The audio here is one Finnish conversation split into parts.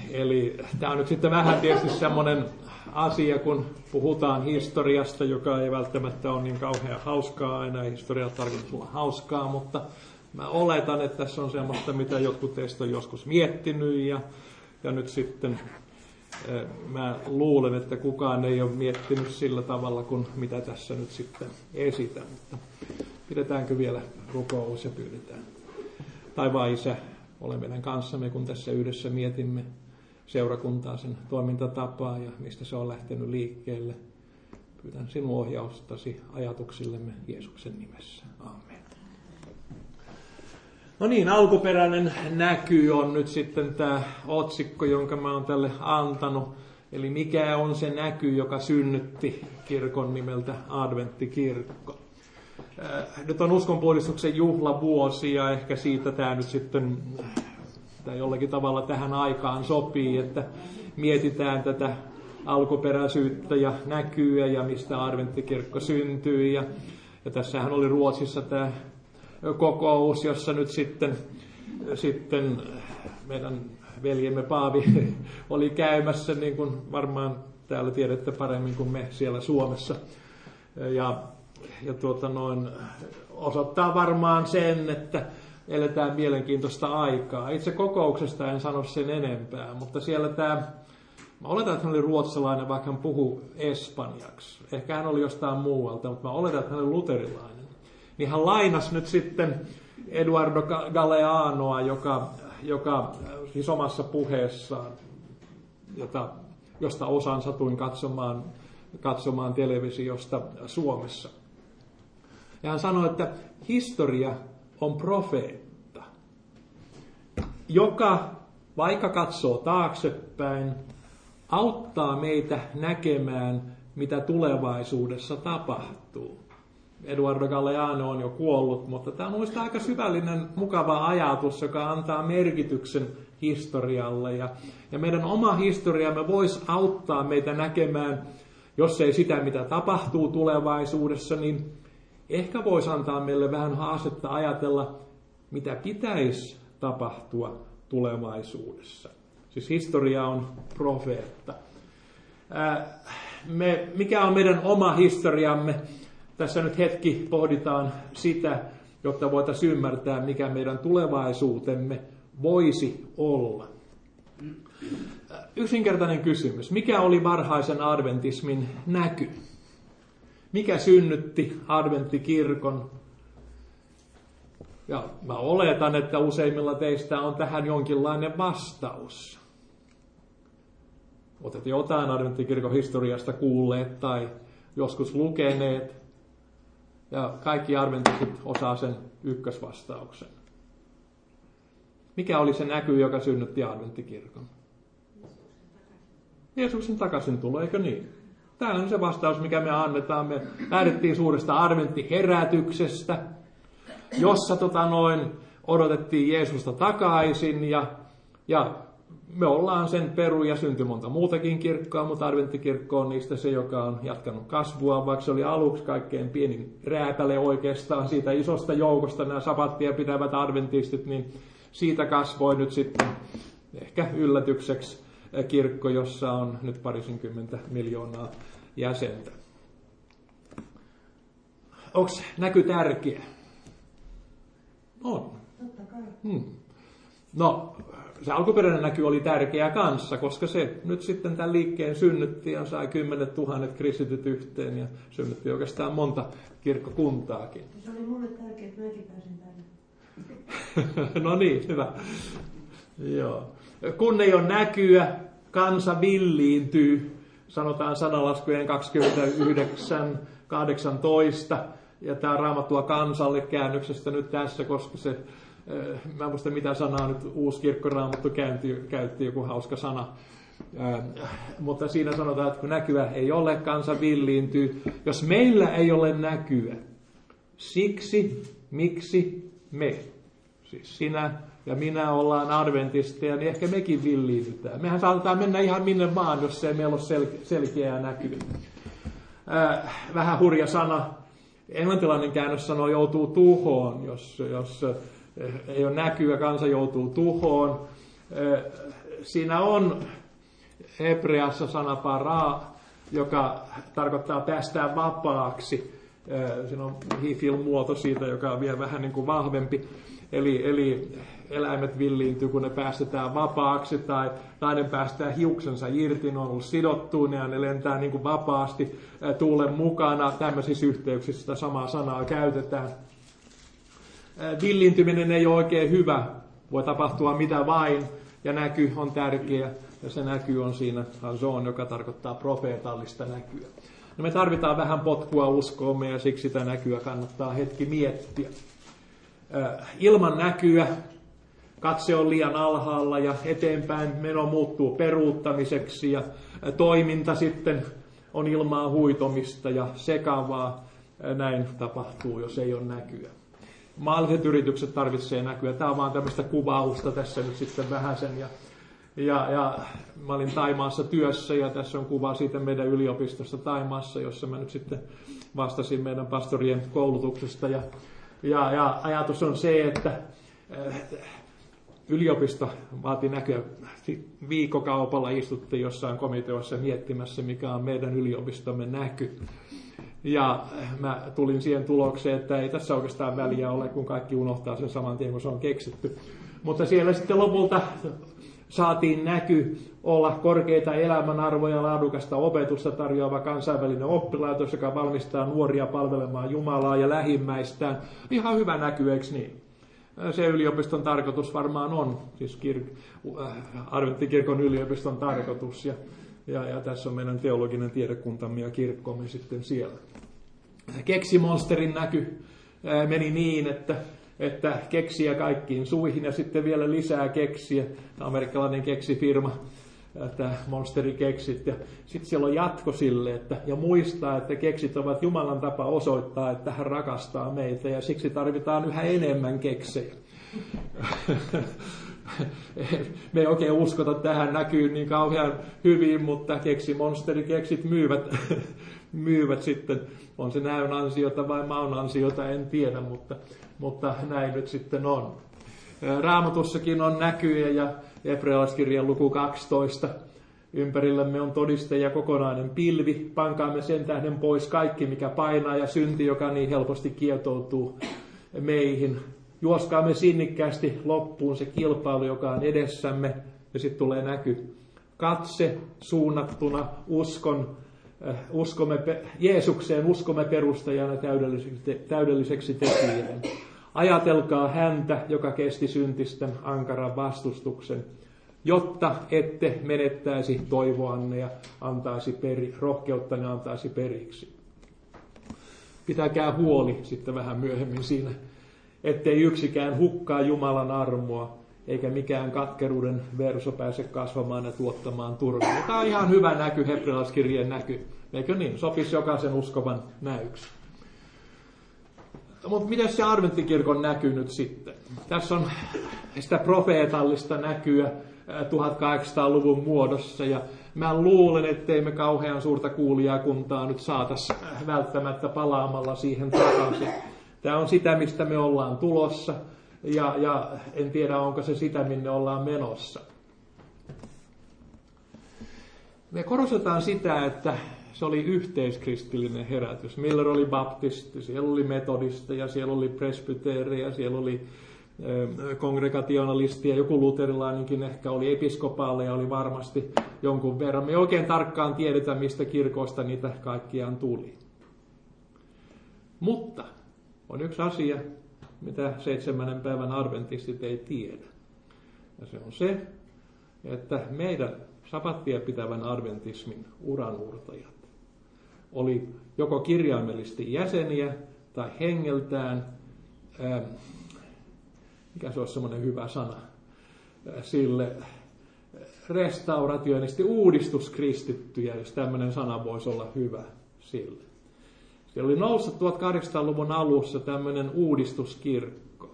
Eli tämä on nyt sitten vähän tietysti semmoinen asia, kun puhutaan historiasta, joka ei välttämättä ole niin kauhean hauskaa aina. Historia tarkoittaa olla hauskaa, mutta mä oletan, että tässä on semmoista, mitä jotkut teistä on joskus miettinyt ja nyt sitten mä luulen, että kukaan ei ole miettinyt sillä tavalla kuin mitä tässä nyt sitten esitän. Mutta pidetäänkö vielä rukous ja pyydetään. Taivaan Isä, ole meidän kanssamme, kun tässä yhdessä mietimme seurakuntaa, sen toimintatapaa ja mistä se on lähtenyt liikkeelle. Pyydän sinun ohjaustasi ajatuksillemme Jeesuksen nimessä. Amen. No niin, alkuperäinen näky on nyt sitten tämä otsikko, jonka mä oon tälle antanut. Eli mikä on se näky, joka synnytti kirkon nimeltä Adventtikirkko. Nyt on uskonpuhdistuksen juhlavuosi ja ehkä siitä tämä nyt sitten jollakin tavalla tähän aikaan sopii, että mietitään tätä alkuperäisyyttä ja näkyä ja mistä Adventtikirkko syntyi. Ja tässähän oli Ruotsissa tämä kokous, jossa nyt sitten meidän veljemme Paavi oli käymässä, niin kuin varmaan täällä tiedätte paremmin kuin me siellä Suomessa. Ja osoittaa varmaan sen, että eletään mielenkiintoista aikaa. Itse kokouksesta en sano sen enempää, mutta siellä mä oletan, että hän oli ruotsalainen, vaikka hän puhui espanjaksi. Ehkä hän oli jostain muualta, mutta mä oletan, että hän oli luterilainen. Niin hän lainasi nyt sitten Eduardo Galeanoa, joka siis omassa puheessaan, josta osan satuin katsomaan televisiosta Suomessa. Ja hän sanoi, että historia on profeetta, joka, vaikka katsoo taaksepäin, auttaa meitä näkemään, mitä tulevaisuudessa tapahtuu. Eduardo Galeano on jo kuollut, mutta tämä on minusta aika syvällinen, mukava ajatus, joka antaa merkityksen historialle. Ja meidän oma historiamme voisi auttaa meitä näkemään, jos ei sitä, mitä tapahtuu tulevaisuudessa, niin ehkä voisi antaa meille vähän haastetta ajatella, mitä pitäisi tapahtua tulevaisuudessa. Siis historia on profeetta. Mikä on meidän oma historiamme? Tässä nyt hetki pohditaan sitä, jotta voitaisiin ymmärtää, mikä meidän tulevaisuutemme voisi olla. Yksinkertainen kysymys. Mikä oli varhaisen adventismin näky? Mikä synnytti adventtikirkon? Ja mä oletan, että useimmilla teistä on tähän jonkinlainen vastaus. Olette jotain adventtikirkon historiasta kuulleet tai joskus lukeneet. Ja kaikki adventistit osaa sen ykkösvastauksen. Mikä oli se näky, joka synnytti adventtikirkon? Jeesuksen takaisin tulo, eikö niin? Tämä on se vastaus, mikä me annetaan. Me lähdettiin suuresta adventtiherätyksestä, jossa odotettiin Jeesusta takaisin ja me ollaan sen peru ja syntyi monta muutakin kirkkoa, mutta adventtikirkko on niistä se, joka on jatkanut kasvua, vaikka se oli aluksi kaikkein pienin rääpäle oikeastaan siitä isosta joukosta nämä sapattia pitävät adventistit, niin siitä kasvoi nyt sitten ehkä yllätykseksi kirkko, jossa on nyt 20 miljoonaa jäsentä. Onko näky tärkeä? On. Totta kai. No, se alkuperäinen näky oli tärkeä kanssa, koska se nyt sitten tämän liikkeen synnytti ja sai 10 000 kristityt yhteen ja synnytti oikeastaan monta kirkkokuntaakin. Se oli mulle tärkeää, että mäkin pääsin tänne. No niin, hyvä. Joo. Kun ei ole näkyä, kansa villiintyy, sanotaan Sananlaskujen 29:18, ja tämä Raamattua kansalle käännöksestä nyt tässä, koska se, mä en muista mitä sanaa nyt uusi kirkkoraamattu käytti, joku hauska sana, mutta siinä sanotaan, että kun näkyä ei ole, kansa villiintyy. Jos meillä ei ole näkyä, siksi, miksi me, siis sinä ja minä ollaan adventisteja, niin ehkä mekin villiinnytään. Mehän saatetaan mennä ihan minne vaan, jos ei meillä ole selkeää näkyä. Vähän hurja sana. Englantilainen käännös sanoo joutuu tuhoon, jos ei ole näkyä, kansa joutuu tuhoon. Siinä on hebreassa sana paraa, joka tarkoittaa päästää vapaaksi. Siinä on hifil-muoto siitä, joka on vielä vähän niin kuin vahvempi. Eli eläimet villiintyy, kun ne päästetään vapaaksi, tai nainen päästää hiuksensa irti, ne on ollut sidottuina ja ne lentää niin kuin vapaasti tuulen mukana. Tämmöisissä yhteyksissä sitä samaa sanaa käytetään. Villiintyminen ei ole oikein hyvä, voi tapahtua mitä vain, ja näky on tärkeä, ja se näky on siinä hazon, joka tarkoittaa profeetallista näkyä. No me tarvitaan vähän potkua uskoomme, ja siksi sitä näkyä kannattaa hetki miettiä. Ilman näkyä katse on liian alhaalla ja eteenpäin meno muuttuu peruuttamiseksi ja toiminta sitten on ilmaa huitomista ja sekavaa. Näin tapahtuu, jos ei ole näkyä. Maalliset yritykset tarvitsee näkyä. Tämä on vaan tämmöistä kuvausta tässä nyt sitten vähäsen. Ja mä olin Thaimaassa työssä ja tässä on kuva siitä meidän yliopistosta Thaimaassa, jossa mä nyt sitten vastasin meidän pastorien koulutuksesta. Ja ajatus on se, että yliopisto vaati näköä. Viikkokaupalla istuttiin jossain komiteossa miettimässä, mikä on meidän yliopistomme näky. Ja mä tulin siihen tulokseen, että ei tässä oikeastaan väliä ole, kun kaikki unohtaa sen saman tien, kun se on keksitty. Mutta siellä sitten lopulta saatiin näky olla korkeita elämänarvoja ja laadukasta opetusta tarjoava kansainvälinen oppilaitos, joka valmistaa nuoria palvelemaan Jumalaa ja lähimmäistään. Ihan hyvä näky, eikö niin? Se yliopiston tarkoitus varmaan on, siis Adventtikirkon yliopiston tarkoitus. Ja tässä on meidän teologinen tiedekuntamme ja kirkkomme sitten siellä. Keksimonsterin näky meni niin, että keksiä kaikkiin suihin ja sitten vielä lisää keksiä. Amerikkalainen keksifirma, tämä Monsteri keksit. Ja sitten siellä on jatko sille, ja muistaa, että keksit ovat Jumalan tapa osoittaa, että hän rakastaa meitä ja siksi tarvitaan yhä enemmän keksejä. Me ei oikein uskota tähän näkyy niin kauhean hyvin, mutta monsterikeksit myyvät sitten. On se näön ansiota vai maun ansiota, en tiedä, mutta näin nyt sitten on. Raamatussakin on näkyjä ja hebrealaiskirjan luku 12. Ympärillämme on todiste ja kokonainen pilvi. Pankaamme sen tähden pois kaikki, mikä painaa ja synti, joka niin helposti kietoutuu meihin. Juoskaamme sinnikkäästi loppuun se kilpailu, joka on edessämme, ja sitten tulee näky. Katse suunnattuna Jeesukseen uskomme perustajana täydelliseksi tekijään. Ajatelkaa häntä, joka kesti syntisten ankaran vastustuksen, jotta ette menettäisi toivoanne ja rohkeuttanne antaisi periksi. Pitäkää huoli sitten vähän myöhemmin siinä, ettei yksikään hukkaa Jumalan armoa, eikä mikään katkeruuden verso pääse kasvamaan ja tuottamaan turvaa. Tämä on ihan hyvä näky, hebrealaiskirjeen näky. Eikö niin? Sopisi jokaisen uskovan näyksi. Mutta miten se Adventtikirkon näky nyt sitten? Tässä on sitä profeetallista näkyä 1800-luvun muodossa, ja mä luulen, ettei me kauhean suurta kuulijakuntaa nyt saataisi välttämättä palaamalla siihen takaisin. Tämä on sitä, mistä me ollaan tulossa, ja en tiedä, onko se sitä, minne ollaan menossa. Me korostetaan sitä, että se oli yhteiskristillinen herätys. Miller oli baptisti, siellä oli metodisteja, siellä oli presbyteerejä, siellä oli kongregationalistia, joku luterilainenkin ehkä oli, episkopaaleja oli varmasti jonkun verran. Me ei oikein tarkkaan tiedetä, mistä kirkoista niitä kaikkiaan tuli. Mutta on yksi asia, mitä 7. päivän adventistit ei tiedä. Ja se on se, että meidän sapattia pitävän adventismin uranuurtajat oli joko kirjaimellisesti jäseniä tai hengeltään, mikä se olisi semmoinen hyvä sana, sille restaurationisti uudistuskristittyjä, jos tämmöinen sana voisi olla hyvä sille. Siellä oli noussut 1800-luvun alussa tämmöinen uudistuskirkko,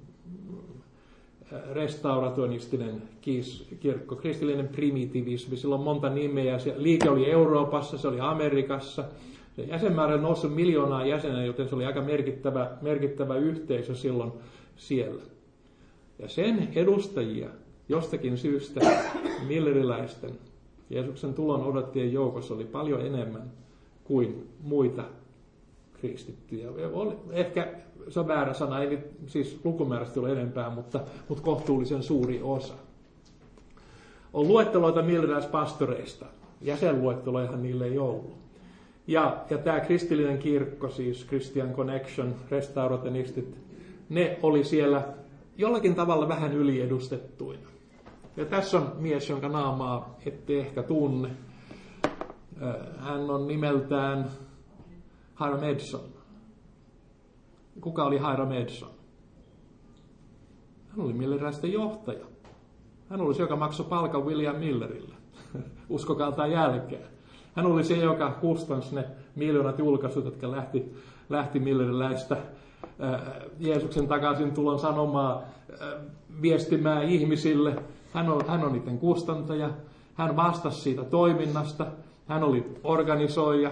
restaurationistinen kirkko, kristillinen primitivismi, sillä on monta nimeä. Liike oli Euroopassa, se oli Amerikassa. Se jäsenmäärä nousi 1 miljoonaa jäsenää, joten se oli aika merkittävä yhteisö silloin siellä. Ja sen edustajia jostakin syystä milleriläisten Jeesuksen tulon odottien joukossa oli paljon enemmän kuin muita kristittyjä. Ehkä se on väärä sana, ei siis lukumääräisesti ole enempää, mutta kohtuullisen suuri osa. On luetteloita milleriläispastoreista. Jäsenluetteloihan niille ei ollut. Ja tämä kristillinen kirkko, siis Christian Connection, restaurationistit, ne oli siellä jollakin tavalla vähän yliedustettuina. Ja tässä on mies, jonka naamaa ette ehkä tunne. Hän on nimeltään Hiram Edson. Kuka oli Hiram Edson? Hän oli milleriläisten johtaja. Hän oli se, joka maksoi palkan William Millerille. Uskokaa tai jälkeen. Hän oli se, joka kustansi ne miljoonat julkaisut, jotka lähti milleriläistä Jeesuksen takaisin tulon sanomaa viestimään ihmisille. Hän on niiden kustantaja. Hän vastasi siitä toiminnasta. Hän oli organisoija.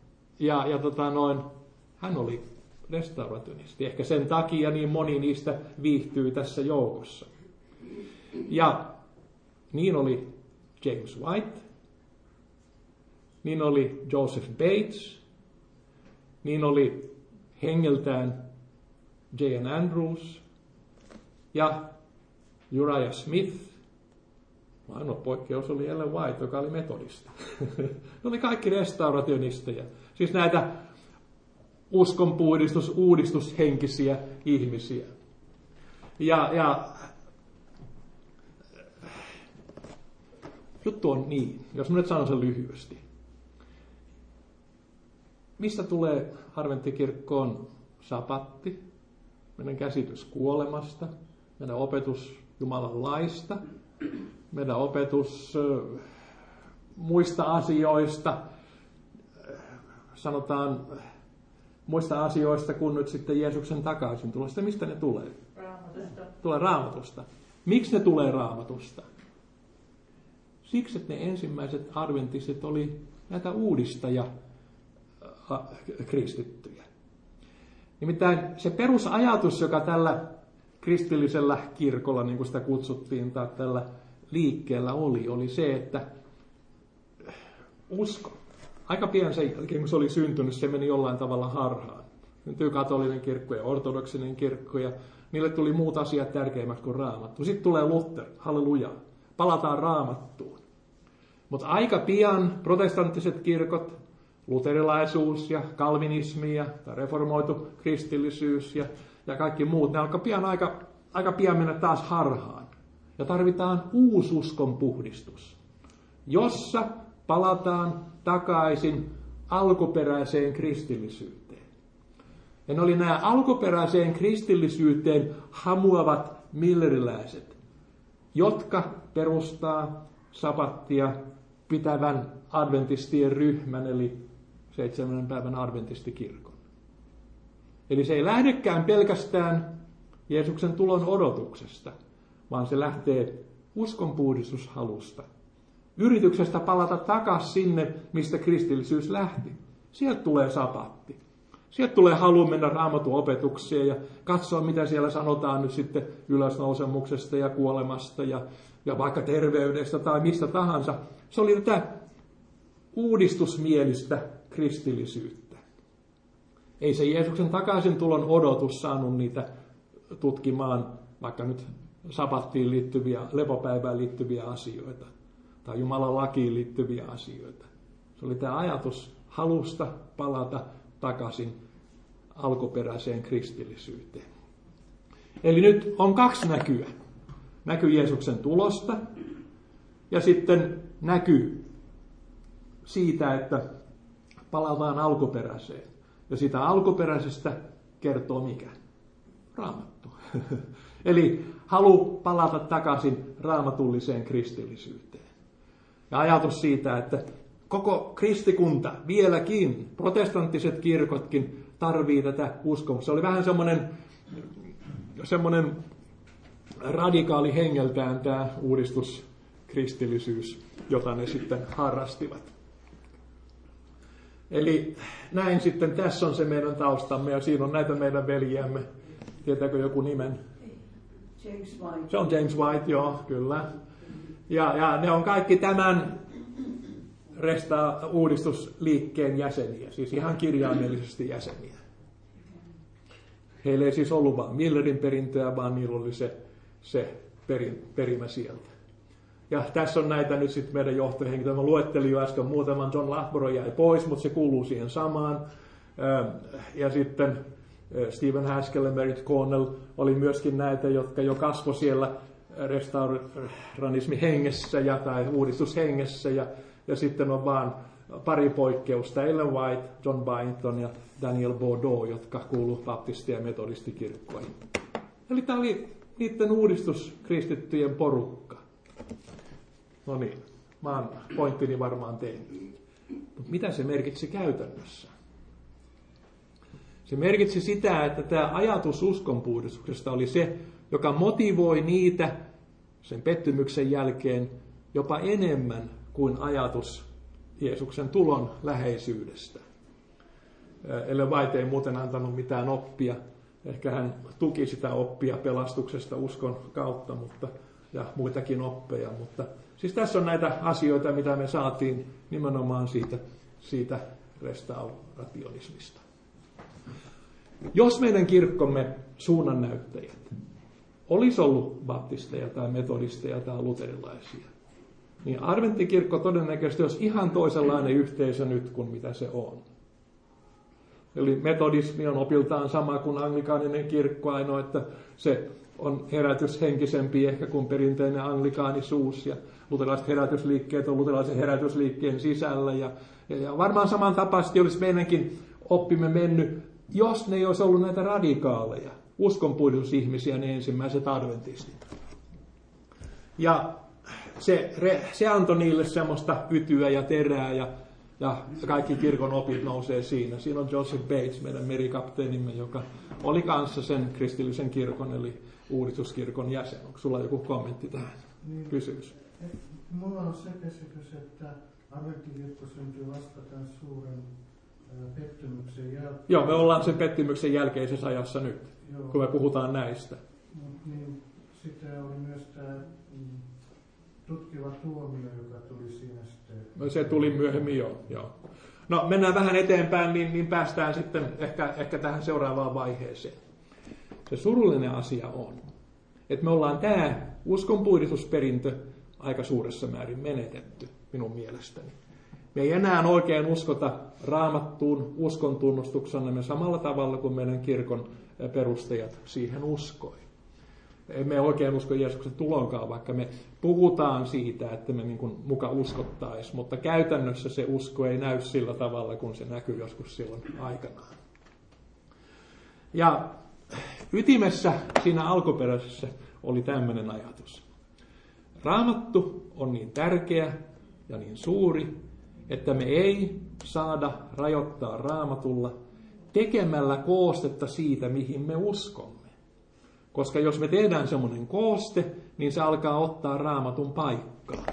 Hän oli restauratonisti. Ehkä sen takia niin moni niistä viihtyy tässä joukossa. Ja niin oli James White. Niin oli Joseph Bates. Niin oli hengeltään J.N. Andrews ja Uriah Smith. Ainoa poikkeus oli Ellen White, joka oli metodista. Ne oli kaikki restaurationisteja. Siis näitä uskonpuhdistus, uudistushenkisiä ihmisiä. Ja juttu on niin, jos mä nyt sanon sen lyhyesti. Mistä tulee adventtikirkkoon sapatti, meidän käsitys kuolemasta, meidän opetus Jumalan laista, meidän opetus muista asioista, sanotaan muista asioista kuin nyt sitten Jeesuksen takaisin tulosta. Mistä ne tulee? Raamatusta. Tulee Raamatusta. Miksi ne tulee Raamatusta? Siksi, että ne ensimmäiset adventistit oli näitä uudistaja kristittyjä. Nimittäin se perusajatus, joka tällä kristillisellä kirkolla, niin kuin sitä kutsuttiin, tai tällä liikkeellä oli se, että usko. Aika pian sen jälkeen, kun se oli syntynyt, se meni jollain tavalla harhaan. Syntyi katolinen kirkko ja ortodoksinen kirkko, ja niille tuli muut asiat tärkeämmät kuin Raamattu. Sitten tulee Luther, halleluja, palataan Raamattuun. Mutta aika pian protestanttiset kirkot, luterilaisuus ja kalvinismi ja reformoitu kristillisyys ja kaikki muut, ne alkaa aika pian mennä taas harhaan. Ja tarvitaan uususkon puhdistus, jossa palataan takaisin alkuperäiseen kristillisyyteen. Ja ne oli nämä alkuperäiseen kristillisyyteen hamuavat milleriläiset, jotka perustaa sapattia pitävän adventistien ryhmän, eli 7. päivän adventistikirkon. Eli se ei lähdekään pelkästään Jeesuksen tulon odotuksesta, vaan se lähtee uskonpuhdistushalusta. Yrityksestä palata takaisin sinne, mistä kristillisyys lähti. Sieltä tulee sapatti. Sieltä tulee halu mennä Raamatun opetukseen ja katsoa, mitä siellä sanotaan nyt sitten ylösnousemuksesta ja kuolemasta ja vaikka terveydestä tai mistä tahansa. Se oli tätä uudistusmielistä kristillisyyttä. Ei se Jeesuksen takaisin tulon odotus saanut niitä tutkimaan vaikka nyt sapattiin liittyviä, lepopäivään liittyviä asioita tai Jumalan lakiin liittyviä asioita. Se oli tämä ajatus halusta palata takaisin alkuperäiseen kristillisyyteen. Eli nyt on kaksi näkyä. Näky Jeesuksen tulosta ja sitten näky siitä, että palataan alkuperäiseen. Ja sitä alkuperäisestä kertoo mikä? Raamattu. Eli halu palata takaisin raamatulliseen kristillisyyteen. Ja ajatus siitä, että koko kristikunta, vieläkin, protestanttiset kirkotkin tarvii tätä uskomusta. Se oli vähän semmoinen radikaali hengeltään tämä uudistuskristillisyys, jota ne sitten harrastivat. Eli näin sitten, tässä on se meidän taustamme ja siinä on näitä meidän veljiämme. Tietääkö joku nimen? James White. Se on James White, joo, kyllä. Ja ne on kaikki tämän uudistusliikkeen jäseniä, siis ihan kirjaimellisesti jäseniä. Heillä ei siis ollut vain Millerin perintöä, vaan niillä oli se perimä sieltä. Ja tässä on näitä nyt sitten meidän johtohenkilöitä. Mä luettelin jo äsken muutaman, John Loughborough jäi pois, mutta se kuuluu siihen samaan. Ja sitten Stephen Haskell ja Merritt Cornell oli myöskin näitä, jotka jo kasvoi siellä restauranismin hengessä tai uudistushengessä. Ja sitten on vaan pari poikkeusta, Ellen White, John Byington ja Daniel Bordeaux, jotka kuuluu baptisti- ja metodistikirkkoihin. Eli tämä oli niiden uudistuskristittyjen porukka. No niin, mä oon pointtini varmaan tehnyt. Mutta mitä se merkitsi käytännössä? Se merkitsi sitä, että tämä ajatus uskonpuhdistuksesta oli se, joka motivoi niitä sen pettymyksen jälkeen jopa enemmän kuin ajatus Jeesuksen tulon läheisyydestä. Ellen White ei muuten antanut mitään oppia. Ehkä hän tuki sitä oppia pelastuksesta uskon kautta ja muitakin oppeja. Mutta siis tässä on näitä asioita, mitä me saatiin nimenomaan siitä restaurationismista. Jos meidän kirkkomme suunnannäyttäjät olisi ollut baptisteja tai metodisteja tai luterilaisia, niin adventtikirkko todennäköisesti olisi ihan toisenlainen yhteisö nyt kuin mitä se on. Eli metodismi on opiltaan sama kuin anglikaaninen kirkko, ainoa että se on herätyshenkisempi ehkä kuin perinteinen anglikaanisuus, ja luterilaiset herätysliikkeet on luterilaisen herätysliikkeen sisällä, ja varmaan samantapaisesti olisi meidänkin oppimme mennyt, jos ne ei olisi ollut näitä radikaaleja, uskonpuhdistusihmisiä, ne ensimmäiset adventistit. Ja se antoi niille semmoista ytyä ja terää, ja kaikki kirkon opit nousee siinä. Siinä on Joseph Bates, meidän merikapteenimme, joka oli kanssa sen kristillisen kirkon, eli uudistuskirkon jäsen. Onko sulla joku kommentti tähän? Kysymys? Mulla on se käsitys, että adventtikirkko syntyi vasta tämän suuren pettymyksen jälkeen. Joo, me ollaan sen pettymyksen jälkeisessä ajassa nyt, kun me puhutaan näistä. Niin, sitten oli myös tämä tutkiva tuomio, joka tuli siinä sitten. No, se tuli myöhemmin joo. No mennään vähän eteenpäin, niin päästään sitten ehkä tähän seuraavaan vaiheeseen. Se surullinen asia on, että me ollaan tämä uskonpuhdistusperintö aika suuressa määrin menetetty minun mielestäni. Me ei enää oikein uskota Raamattuun uskon tunnustuksenamme samalla tavalla kuin meidän kirkon perustajat siihen uskoi. Emme oikein usko Jeesuksen tulonkaan, vaikka me puhutaan siitä, että me niin kuin muka uskottaisiin, mutta käytännössä se usko ei näy sillä tavalla, kun se näkyy joskus silloin aikanaan. Ja ytimessä siinä alkuperäisessä oli tämmöinen ajatus. Raamattu on niin tärkeä ja niin suuri, että me ei saada rajoittaa Raamatulla tekemällä koostetta siitä, mihin me uskomme. Koska jos me tehdään semmoinen kooste, niin se alkaa ottaa Raamatun paikkaa.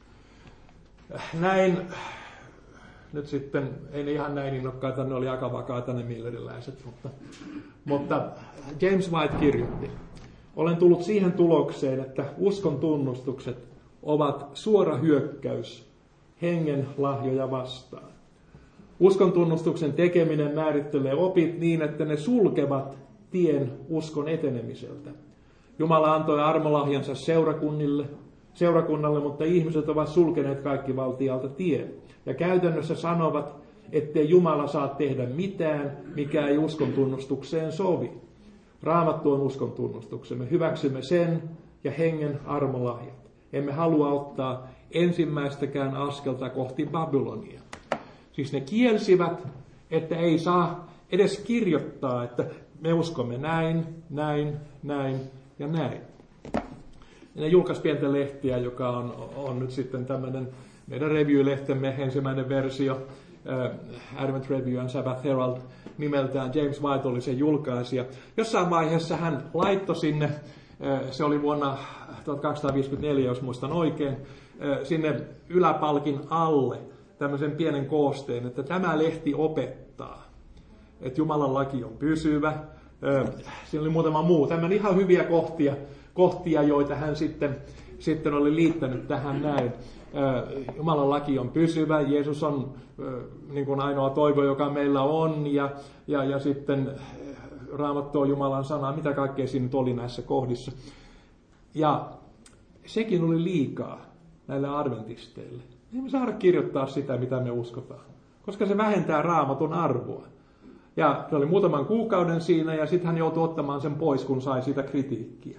Näin, nyt sitten, ei ne ihan näin innokkaita, ne oli aika vakaita ne milleriläiset, mutta James White kirjoitti, olen tullut siihen tulokseen, että uskon tunnustukset ovat suora hyökkäys hengen lahjoja vastaan. Uskon tunnustuksen tekeminen määrittelee opit niin, että ne sulkevat tien uskon etenemiseltä. Jumala antoi armolahjansa seurakunnalle, mutta ihmiset ovat sulkeneet kaikki valtialta tien. Ja käytännössä sanovat, ettei Jumala saa tehdä mitään, mikä ei uskon tunnustukseen sovi. Raamattu on uskon tunnustuksemme. Me hyväksymme sen ja hengen armolahjat. Emme halua ottaa ensimmäistäkään askelta kohti Babylonia. Siis ne kielsivät, että ei saa edes kirjoittaa, että me uskomme näin ja näin. Ja ne julkaisi pientä lehtiä, joka on nyt sitten tämmöinen meidän review-lehtemme ensimmäinen versio, Advent Review and Sabbath Herald, nimeltään James White oli sen julkaisija. Jossain vaiheessa hän laittoi sinne, se oli vuonna 1254, jos muistan oikein, sinne yläpalkin alle tämmöisen pienen koosteen, että tämä lehti opettaa, että Jumalan laki on pysyvä. Siinä oli muutama muu, tämmöinen ihan hyviä kohtia, kohtia, joita hän sitten oli liittänyt tähän näin. Jumalan laki on pysyvä, Jeesus on niin kuin ainoa toivo, joka meillä on, ja sitten Raamattu on Jumalan sana, mitä kaikkea siinä nyt oli näissä kohdissa. Ja sekin oli liikaa näille adventisteille. Ei me saada kirjoittaa sitä, mitä me uskotaan, koska se vähentää Raamatun arvoa. Ja se oli muutaman kuukauden siinä, ja sitten hän joutui ottamaan sen pois, kun sai siitä kritiikkiä.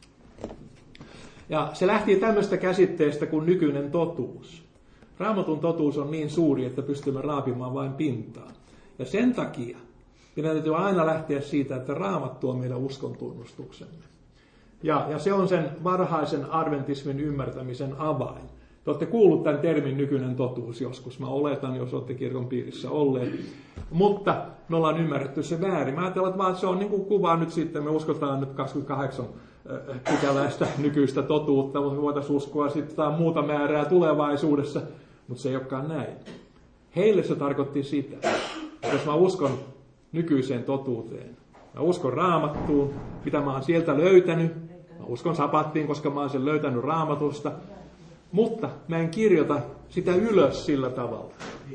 Ja se lähti tämmöistä käsitteestä kuin nykyinen totuus. Raamatun totuus on niin suuri, että pystymme raapimaan vain pintaa. Ja sen takia meidän täytyy aina lähteä siitä, että Raamattu on meidän uskon tunnustuksemme. Ja se on sen varhaisen adventismin ymmärtämisen avain. Te olette kuullut tämän termin nykyinen totuus joskus, mä oletan, jos olette kirkon piirissä olleet. Mutta me ollaan ymmärretty se väärin. Mä ajattelen, että se on niin kuin kuva nyt sitten, me uskotaan nyt 28 pykäläistä nykyistä totuutta, mutta me voitaisiin uskoa sitten muuta määrää tulevaisuudessa, mutta se ei olekaan näin. Heille se tarkoitti sitä, että jos mä uskon nykyiseen totuuteen, mä uskon Raamattuun, mitä mä oon sieltä löytänyt, mä uskon sapattiin, koska mä oon sen löytänyt Raamatusta, mutta mä en kirjoita sitä ylös sillä tavalla.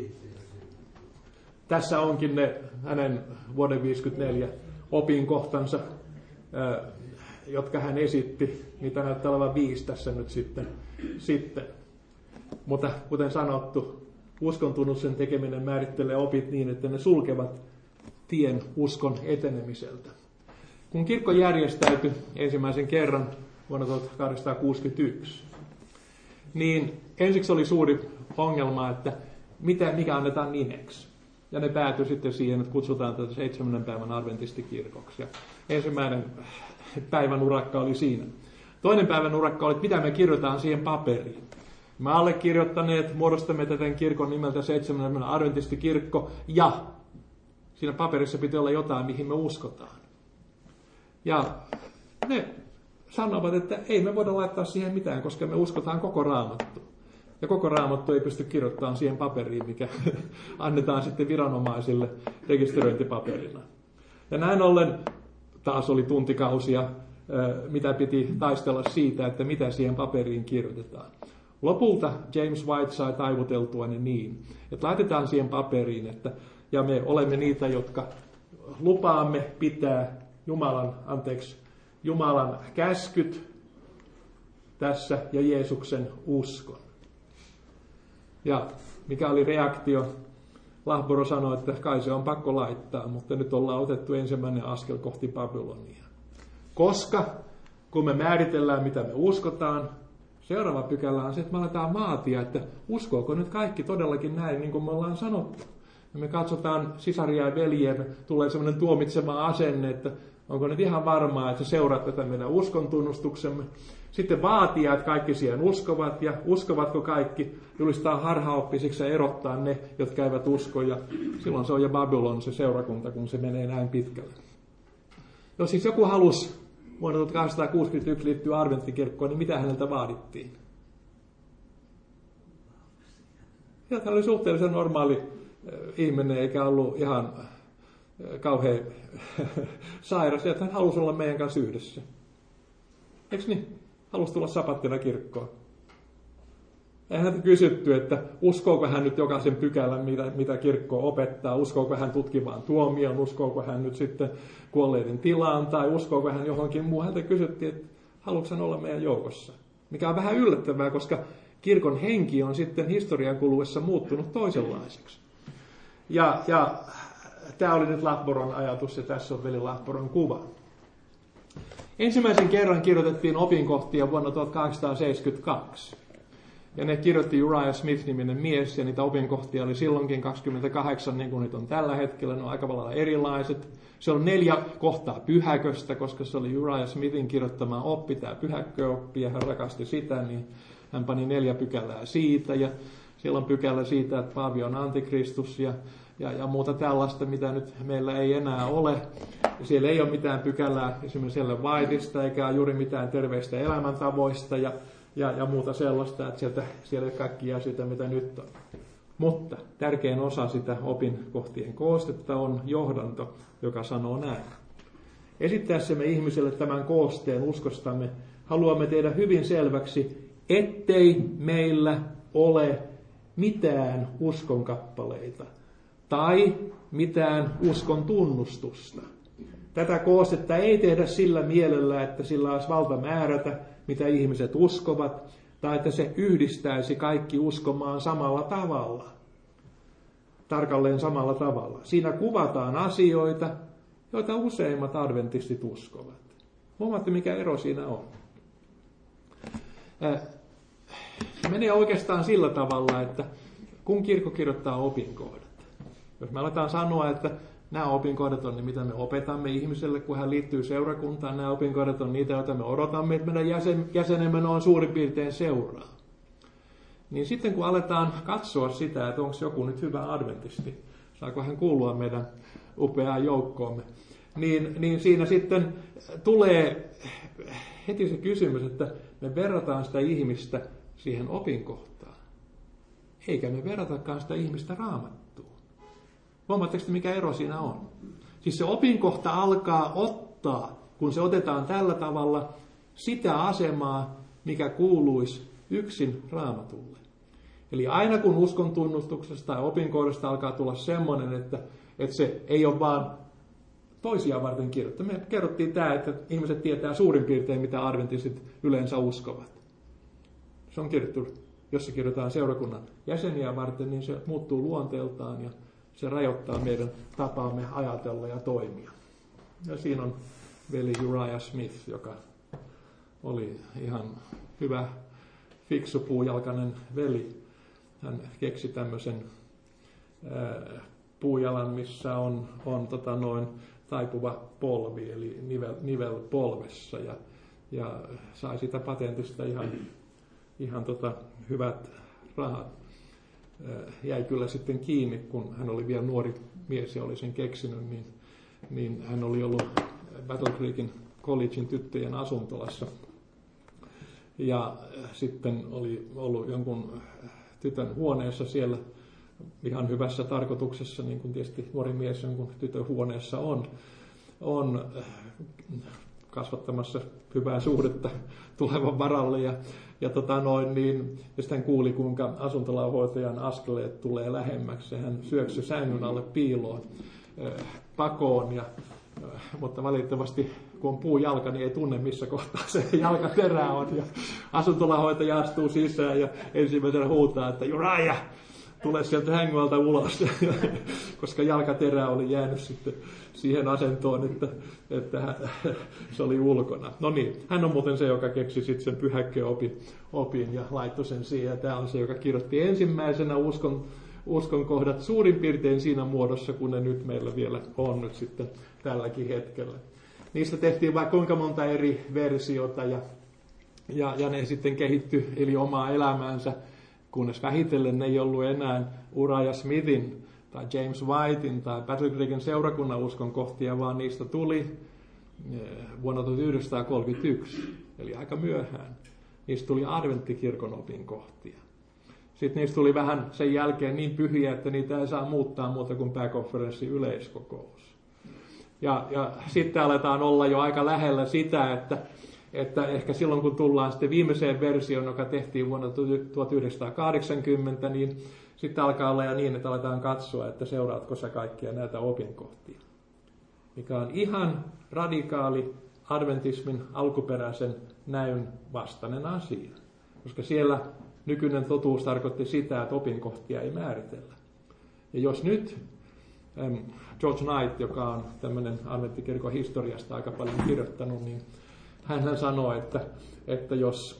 Tässä onkin ne hänen vuoden 54 opinkohtansa, jotka hän esitti. Niitä näyttää olevan 5 tässä nyt sitten. Mutta kuten sanottu, uskon tunnustuksen tekeminen määrittelee opit niin, että ne sulkevat tien uskon etenemiseltä. Kun kirkko järjestäytyi ensimmäisen kerran vuonna 1861, niin ensiksi oli suuri ongelma, että mikä annetaan nimeksi. Ja ne päätyi sitten siihen, että kutsutaan tätä 7. päivän adventistikirkoksi. Ja ensimmäinen päivän urakka oli siinä. Toinen päivän urakka oli, että mitä me kirjoitetaan siihen paperiin. Me allekirjoittaneet muodostamme tätä kirkon nimeltä 7. päivän adventistikirkko, ja siinä paperissa piti olla jotain, mihin me uskotaan. Ja ne sanovat, että ei me voida laittaa siihen mitään, koska me uskotaan koko Raamattu. Ja koko Raamattu ei pysty kirjoittamaan siihen paperiin, mikä annetaan sitten viranomaisille rekisteröintipaperina. Ja näin ollen taas oli tuntikausia, mitä piti taistella siitä, että mitä siihen paperiin kirjoitetaan. Lopulta James White sai taivuteltua ne niin, että laitetaan siihen paperiin, ja me olemme niitä, jotka lupaamme pitää Jumalan käskyt tässä ja Jeesuksen uskon. Ja mikä oli reaktio? Lahboro sanoi, että kai se on pakko laittaa, mutta nyt ollaan otettu ensimmäinen askel kohti Babylonia. Koska kun me määritellään, mitä me uskotaan, seuraava pykälä on se, että me aletaan vaatia, että uskooko nyt kaikki todellakin näin, niin kuin me ollaan sanottu. Ja me katsotaan sisaria ja veljiä, tulee sellainen tuomitseva asenne, että onko nyt ihan varmaa, että seuraat tätä meidän uskon tunnustuksemme. Sitten vaatia, että kaikki siihen uskovat, ja uskovatko kaikki, julistaa harhaoppisiksi ja erottaa ne, jotka eivät usko, ja silloin se on jo Babylon se seurakunta, kun se menee näin pitkälle. Jos siis joku halusi vuonna 1861 liittyä adventtikirkkoon, niin mitä häneltä vaadittiin? Ja hän oli suhteellisen normaali ihminen, eikä ollut ihan kauhean sairas, että hän halusi olla meidän kanssa yhdessä. Eikö niin? Halusi tulla sapattina kirkkoon. Eihän häntä kysytty, että uskooko hän nyt jokaisen pykälän, mitä kirkko opettaa, uskooko hän tutkivaan tuomioon, uskooko hän nyt sitten kuolleiden tilaan, tai uskooko hän johonkin muuhun. Häntä kysyttiin, että haluatko hän olla meidän joukossa. Mikä on vähän yllättävää, koska kirkon henki on sitten historian kuluessa muuttunut toisenlaiseksi. Ja tämä oli nyt Lahboron ajatus, ja tässä on veli Lahboron kuva. Ensimmäisen kerran kirjoitettiin opinkohtia vuonna 1872. Ja ne kirjoitti Uriah Smith-niminen mies, ja niitä opinkohtia oli silloinkin 28, niin kuin nyt on tällä hetkellä. Ne on aika lailla erilaiset. Se on 4 kohtaa pyhäköstä, koska se oli Uriah Smithin kirjoittama oppi, tämä pyhäkköoppi, ja hän rakasti sitä, niin hän pani 4 pykälää siitä, ja siellä on pykälä siitä, että Paavi on antikristus, ja muuta tällaista, mitä nyt meillä ei enää ole. Siellä ei ole mitään pykälää esimerkiksi Ellen Whiteista, eikä juuri mitään terveistä elämäntavoista ja muuta sellaista, että siellä ei ole kaikkia asioita, mitä nyt on. Mutta tärkein osa sitä opinkohtien koostetta on johdanto, joka sanoo näin. Esittäessämme ihmiselle tämän koosteen uskostamme haluamme tehdä hyvin selväksi, ettei meillä ole mitään uskonkappaleita tai mitään uskon tunnustusta. Tätä koostetta ei tehdä sillä mielellä, että sillä olisi valta määrätä, mitä ihmiset uskovat, tai että se yhdistäisi kaikki uskomaan samalla tavalla, tarkalleen samalla tavalla. Siinä kuvataan asioita, joita useimmat adventistit uskovat. Huomaatte, mikä ero siinä on. Se menee oikeastaan sillä tavalla, että kun kirkko kirjoittaa opinkohdat, jos me aletaan sanoa, että nämä opinkohdat on ne, mitä me opetamme ihmiselle, kun hän liittyy seurakuntaan, nämä opinkohdat on niitä, joita me odotamme, että meidän jäsenemme on suurin piirtein seuraa. Niin sitten kun aletaan katsoa sitä, että onko joku nyt hyvä adventisti, saako hän kuulua meidän upeaan joukkoomme, niin siinä sitten tulee heti se kysymys, että me verrataan sitä ihmistä siihen opinkohtaan, eikä me verratakaan sitä ihmistä Raamattuun. Huomaatteko, mikä ero siinä on? Siis se opinkohta alkaa ottaa, kun se otetaan tällä tavalla, sitä asemaa, mikä kuuluisi yksin Raamatulle. Eli aina kun uskon tunnustuksesta tai opinkohdasta alkaa tulla semmoinen, että se ei ole vaan toisia varten kirjoittu. Me kerrottiin tämä, että ihmiset tietää suurin piirtein, mitä adventistit yleensä uskovat. Se on kirjoittu, jos se kirjoitetaan seurakunnan jäseniä varten, niin se muuttuu luonteeltaan ja se rajoittaa meidän tapaamme ajatella ja toimia. Ja siinä on veli Uriah Smith, joka oli ihan hyvä, fiksu puujalkainen veli. Hän keksi tämmöisen puujalan, missä on taipuva polvi, eli nivel polvessa, ja sai sitä patentista ihan hyvät rahat. Jäi kyllä sitten kiinni, kun hän oli vielä nuori mies ja oli sen keksinyt, niin hän oli ollut Battle Creekin collegein tyttöjen asuntolassa. Ja sitten oli ollut jonkun tytön huoneessa siellä ihan hyvässä tarkoituksessa, niin kuin tietysti nuori mies jonkun tytön huoneessa on kasvattamassa hyvää suhdetta tulevan varalle. Ja sitten hän kuuli, kuinka asuntolahoitajan askeleet tulee lähemmäksi. Hän syöksyi sängyn alle piiloon pakoon, mutta valitettavasti kun on puujalka, niin ei tunne missä kohtaa se jalkaterä on. Ja asuntolahoitaja astuu sisään ja ensimmäisenä huutaa, että Uriah, tule sieltä hängyltä ulos, koska jalkaterä oli jäänyt sitten siihen asentoon, että se oli ulkona. No niin, hän on muuten se, joka keksi sitten sen pyhäkkeopin ja laittoi sen siihen. Tämä on se, joka kirjoitti ensimmäisenä uskon kohdat suurin piirtein siinä muodossa, kun ne nyt meillä vielä on nyt sitten tälläkin hetkellä. Niistä tehtiin vaikka kuinka monta eri versiota ja ne sitten kehittyi eli omaa elämäänsä, kunnes vähitellen ne ei ollut enää Uriah Smithin tai James Whitein tai Battle Creekin seurakunnan uskonkohtia, vaan niistä tuli vuonna 1931, eli aika myöhään. Niistä tuli adventtikirkon opinkohtia. Sitten niistä tuli vähän sen jälkeen niin pyhiä, että niitä ei saa muuttaa muuta kuin pääkonferenssin yleiskokous. Ja sitten aletaan olla jo aika lähellä sitä, että ehkä silloin kun tullaan sitten viimeiseen versioon, joka tehtiin vuonna 1980, niin sitten alkaa olla niin, että aletaan katsoa, että seuraatko sä kaikkia näitä opinkohtia. Mikä on ihan radikaali adventismin alkuperäisen näyn vastainen asia. Koska siellä nykyinen totuus tarkoitti sitä, että opinkohtia ei määritellä. Ja jos nyt George Knight, joka on tämmöinen adventtikirkon historiasta aika paljon kirjoittanut, niin hän sanoo, että jos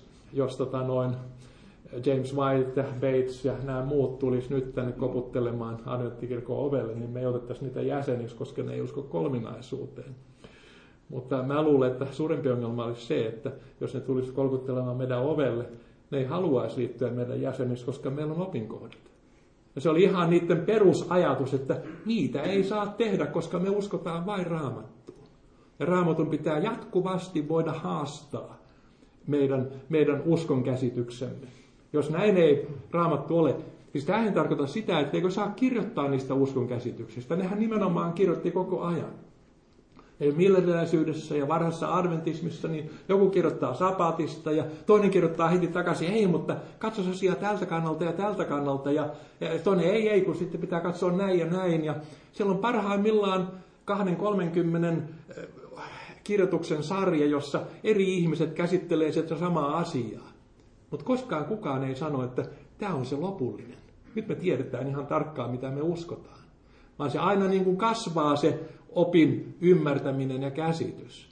James White ja Bates ja nämä muut tulisi nyt tänne koputtelemaan adventtikirkon ovelle, niin me ei otettaisi niitä jäseniksi, koska ne ei usko kolminaisuuteen. Mutta mä luulen, että suurempi ongelma olisi se, että jos ne tulisi kolkuttelemaan meidän ovelle, ne ei haluaisi liittyä meidän jäseniksi, koska meillä on opinkohdat. Ja se oli ihan niiden perusajatus, että niitä ei saa tehdä, koska me uskotaan vain Raamattuun. Ja Raamatun pitää jatkuvasti voida haastaa meidän uskon käsityksemme. Jos näin ei Raamattu ole, siis tämä ei tarkoita sitä, etteikö saa kirjoittaa niistä uskon käsityksistä. Nehän nimenomaan kirjoitti koko ajan. Eli millenniaalisyydessä ja varhaisessa adventismissa niin joku kirjoittaa sapatista ja toinen kirjoittaa heti takaisin, ei, mutta katso asiaa tältä kannalta ja toinen ei, kun sitten pitää katsoa näin ja näin. Ja siellä on parhaimmillaan 20-30 kirjoituksen sarja, jossa eri ihmiset käsittelee sitä samaa asiaa. Mutta koskaan kukaan ei sano, että tämä on se lopullinen. Nyt me tiedetään ihan tarkkaan, mitä me uskotaan. Vaan se aina niin kuin kasvaa se opin ymmärtäminen ja käsitys.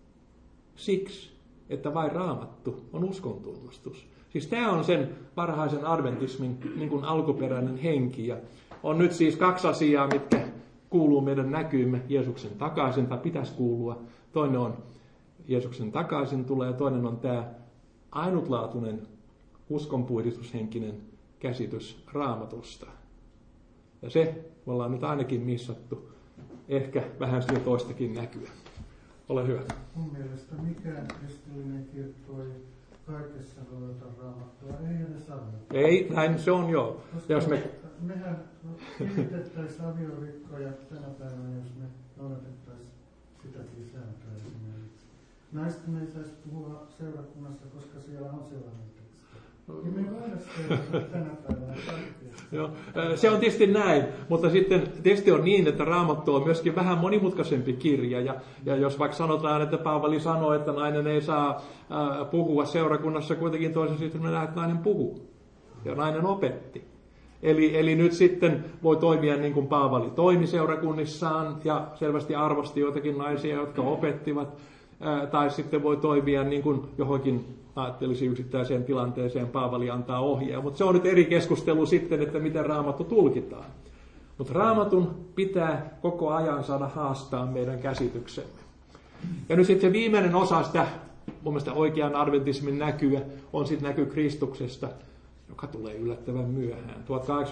Siksi, että vain Raamattu on uskontunnustus. Siis tämä on sen varhaisen adventismin niin kuin alkuperäinen henki. Ja on nyt siis 2 asiaa, mitkä kuuluu meidän näkyymme Jeesuksen takaisin, tai pitäisi kuulua. Toinen on Jeesuksen takaisin tulee, ja toinen on tämä ainutlaatuinen uskonpuhdistushenkinen käsitys Raamatusta. Ja se me ollaan nyt ainakin missattu. Ehkä vähän sitä toistakin näkyä. Ole hyvä. Mun mielestä mikään kristillinen kirkko ei kaikessa noudata Raamattua, ei edes avioliittoa. Ei, näin se on joo. Koska mehän kivitettäisiin aviorikkoja tänä päivänä, jos me noudatettaisiin sitäkin sääntöä esimerkiksi. Naisten ei saisi puhua seurakunnassa, koska siellä on sellainen teksti. Niin me ei voida seurata tänä päivänä kaikkea. Joo, se on tietysti näin, mutta sitten tietysti on niin, että Raamattu on myöskin vähän monimutkaisempi kirja. Ja jos vaikka sanotaan, että Paavali sanoi, että nainen ei saa puhua seurakunnassa, kuitenkin toisessa sitten me nähdään, että nainen puhuu. Ja nainen opetti. Eli nyt sitten voi toimia niin kuin Paavali toimi seurakunnissaan ja selvästi arvosti joitakin naisia, jotka opettivat. Tai sitten voi toimia niin kuin johonkin ajattelisi yksittäiseen tilanteeseen Paavali antaa ohjea. Mutta se on nyt eri keskustelu sitten, että miten Raamattu tulkitaan. Mutta Raamatun pitää koko ajan saada haastaa meidän käsityksemme. Ja nyt sitten se viimeinen osa sitä mun mielestä oikean adventismin näkyä on sitten näky Kristuksesta, joka tulee yllättävän myöhään.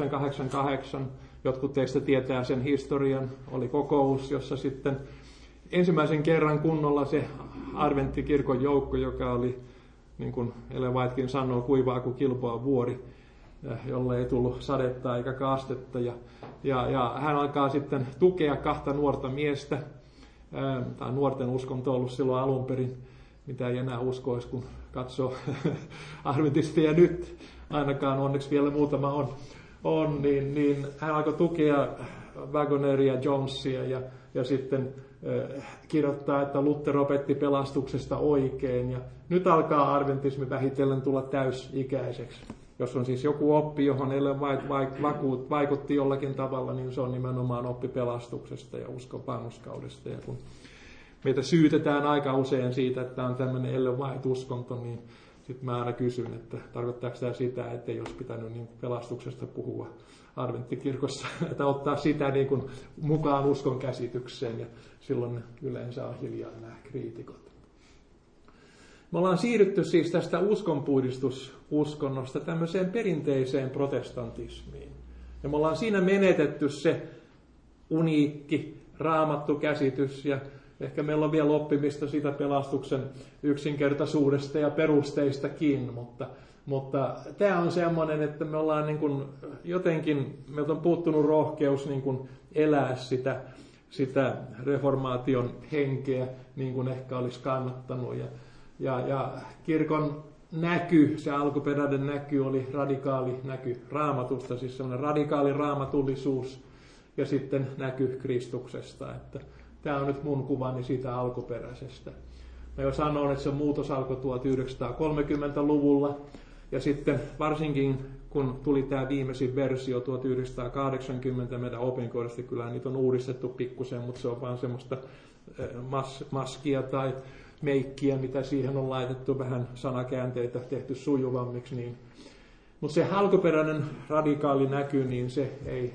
1888, jotkut teistä tietää sen historian, oli kokous, jossa sitten ensimmäisen kerran kunnolla se adventtikirkon joukko, joka oli, niin kuin Ellen Whitekin sanoo, kuivaa kuin kilpoa vuori, jolle ei tullut sadetta eikä kaastetta. Ja hän alkaa sitten tukea 2 nuorta miestä. Tämä nuorten uskonto on ollut silloin alun perin, mitä ei enää uskoisi, kun katsoo adventistia nyt. Ainakaan onneksi vielä muutama on niin hän alkoi tukea Wagoneria ja Jonesia ja sitten kirjoittaa, että Luther opetti pelastuksesta oikein. Ja nyt alkaa adventismi vähitellen tulla täysikäiseksi. Jos on siis joku oppi, johon Ellen White vaikutti jollakin tavalla, niin se on nimenomaan oppi pelastuksesta ja uskon vanhurskaudesta. Ja kun meitä syytetään aika usein siitä, että on tämmöinen Ellen White-uskonto, niin sitten mä aina kysyn, että tarkoittaako tämä sitä, että ei olisi pitänyt niin pelastuksesta puhua adventtikirkossa, että ottaa sitä niin kuin mukaan uskon käsitykseen, ja silloin yleensä on hiljaa nämä kriitikot. Me ollaan siirrytty siis tästä uskonpuhdistususkonnosta tämmöiseen perinteiseen protestantismiin. Ja me ollaan siinä menetetty se uniikki raamattukäsitys, ja ehkä meillä on vielä oppimista siitä pelastuksen yksinkertaisuudesta ja perusteistakin, mutta tämä on semmoinen, että me ollaan niin kuin jotenkin, meiltä on puuttunut rohkeus niin kuin elää sitä reformaation henkeä, niin kuin ehkä olisi kannattanut. Ja kirkon näky, se alkuperäinen näky oli radikaali näky Raamatusta, siis semmoinen radikaali raamatullisuus ja sitten näky Kristuksesta. Että tämä on nyt mun kuvani siitä alkuperäisestä. Mä jo sanoin, että se muutos alkoi 1930-luvulla ja sitten varsinkin kun tuli tämä viimeisin versio 1980 meidän opinkohdasta, kyllä niitä on uudistettu pikkusen, mutta se on vaan semmoista maskia tai meikkiä, mitä siihen on laitettu, vähän sanakäänteitä tehty sujuvammiksi. Niin. Mutta se alkuperäinen radikaali näky, niin se ei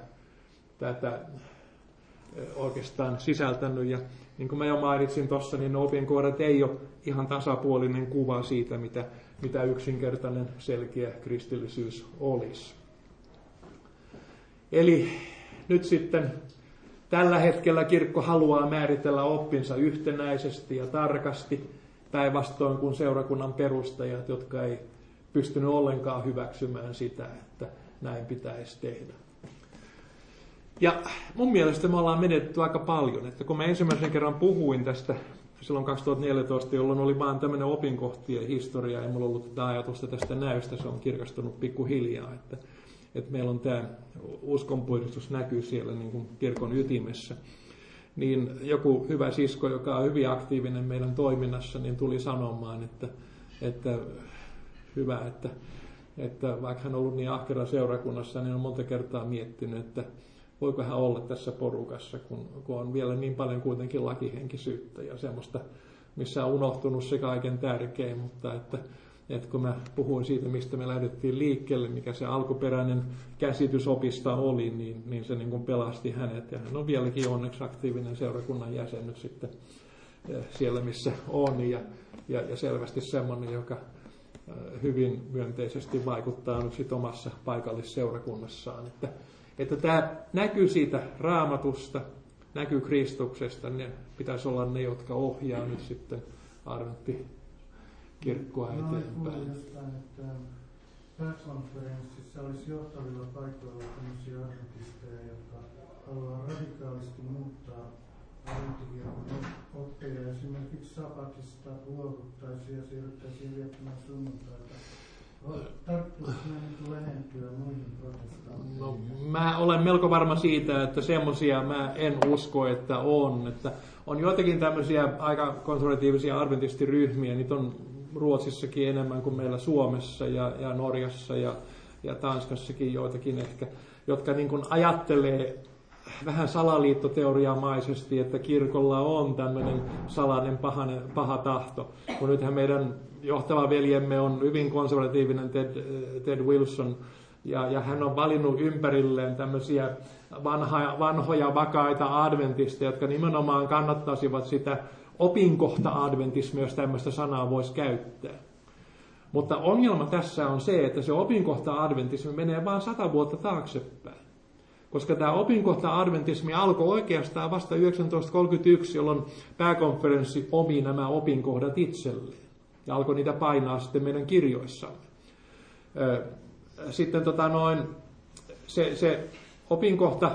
tätä oikeastaan sisältänyt. Ja niin kuin mä jo mainitsin tuossa, niin opinkohdat ei ole ihan tasapuolinen kuva siitä, mitä yksinkertainen selkeä kristillisyys olisi. Eli nyt sitten tällä hetkellä kirkko haluaa määritellä oppinsa yhtenäisesti ja tarkasti, päinvastoin kuin seurakunnan perustajat, jotka ei pystynyt ollenkaan hyväksymään sitä, että näin pitäisi tehdä. Ja mun mielestä me ollaan menetetty aika paljon, että kun mä ensimmäisen kerran puhuin tästä silloin 2014, jolloin oli vaan tämmöinen opinkohtien historia, ei mulla ollut tätä ajatusta tästä näystä, se on kirkastunut pikkuhiljaa, että meillä on tämä uskonpuhdistus näkyy siellä niin kuin kirkon ytimessä. Niin joku hyvä sisko, joka on hyvin aktiivinen meidän toiminnassa, niin tuli sanomaan, että hyvä, että vaikka hän on ollut niin ahkera seurakunnassa, niin on monta kertaa miettinyt, että voiko hän olla tässä porukassa, kun on vielä niin paljon kuitenkin lakihenkisyyttä ja semmoista, missä on unohtunut se kaiken tärkein, mutta että kun mä puhuin siitä, mistä me lähdettiin liikkeelle, mikä se alkuperäinen käsitys opista oli, niin se niin kuin pelasti hänet. Ja hän on vieläkin onneksi aktiivinen seurakunnan jäsen nyt sitten siellä, missä on. Ja selvästi semmoinen, joka hyvin myönteisesti vaikuttaa nyt sit omassa paikallisseurakunnassaan. Että tämä näkyy siitä Raamatusta, näkyy Kristuksesta, ne pitäisi olla ne, jotka ohjaa nyt sitten Adventti-kirkkoa eteenpäin. Kuulin jostain, että pääkonferenssissa olisi johtavilla paikoilla tämmöisiä adventisteja, jotka haluaa radikaalisti muuttaa Adventtikirkon oppeja. Esimerkiksi sapatista luovuttaisiin ja siirryttäisiin viettämään sunnuntaita. Tarttuisi näin lähentyä muihin protestanteihin? No, mä olen melko varma siitä, että semmoisia mä en usko, että on. Että on joitakin tämmöisiä aika konservatiivisia adventistiryhmiä, niitä on Ruotsissakin enemmän kuin meillä Suomessa ja Norjassa ja Tanskassakin joitakin ehkä, jotka niin kuin ajattelee vähän salaliittoteoriamaisesti, että kirkolla on tämmöinen salainen paha tahto. Kun nythän meidän johtava veljemme on hyvin konservatiivinen Ted Wilson, ja hän on valinnut ympärilleen tämmöisiä vanhoja vakaita adventisteja, jotka nimenomaan kannattaisivat sitä opinkohta-adventismia, jos tämmöistä sanaa voisi käyttää. Mutta ongelma tässä on se, että se opinkohta-adventismi menee vain 100 vuotta taaksepäin. Koska tämä opinkohta-adventismi alkoi oikeastaan vasta 1931, jolloin pääkonferenssi omi nämä opinkohdat itselleen. Ja alkoi niitä painaa sitten meidän kirjoissamme. Sitten se opinkohta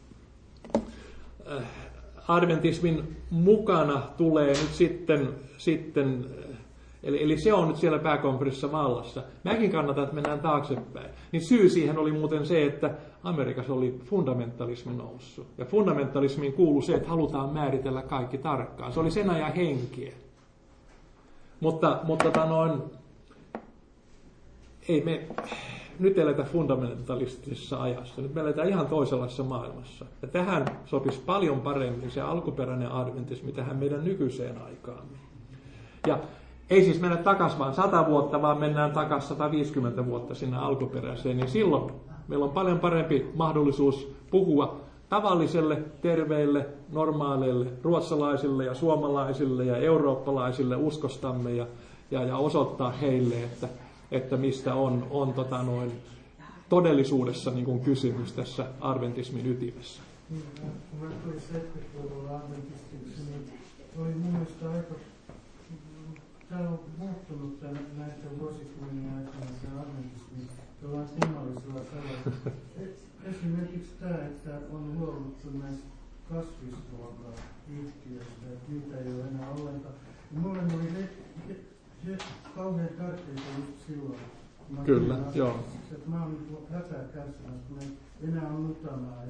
adventismin mukana tulee nyt sitten eli se on nyt siellä pääkonferenssissa vallassa. Mäkin kannatan, että mennään taaksepäin. Niin syy siihen oli muuten se, että Amerikassa oli fundamentalismi noussut. Ja fundamentalismiin kuului se, että halutaan määritellä kaikki tarkkaan. Se oli sen ajan henkeä. Mutta ei me nyt eletä fundamentalistisessa ajassa. Nyt me eletään ihan toisenlaisessa maailmassa. Ja tähän sopisi paljon paremmin se alkuperäinen adventismi tähän meidän nykyiseen aikaamme. Ja ei siis mennä takaisin vaan 100 vuotta, vaan mennään takaisin 150 vuotta sinne alkuperäiseen. Niin silloin meillä on paljon parempi mahdollisuus puhua tavalliselle, terveille, normaaleille, ruotsalaisille ja suomalaisille ja eurooppalaisille uskostamme ja osoittaa heille, että mistä on todellisuudessa niin kuin kysymys tässä adventismin ytimessä. Kun mä tulin 70-luvulla adventistiksi, niin oli mun mielestä aika... Tämä on muuttunut näiden vuosikymmenien aikana se adventismi jollain kummallisella tavalla. Esimerkiksi tämä, että on luovuttu näistä kasvisruokayhtiöistä, että niitä ei ole enää ollenkaan. Mulle oli he kauhean tärkeitä just silloin. Kyllä, joo. Että mä oon hätää kärsimässä, kun ei enää ole nutanaa.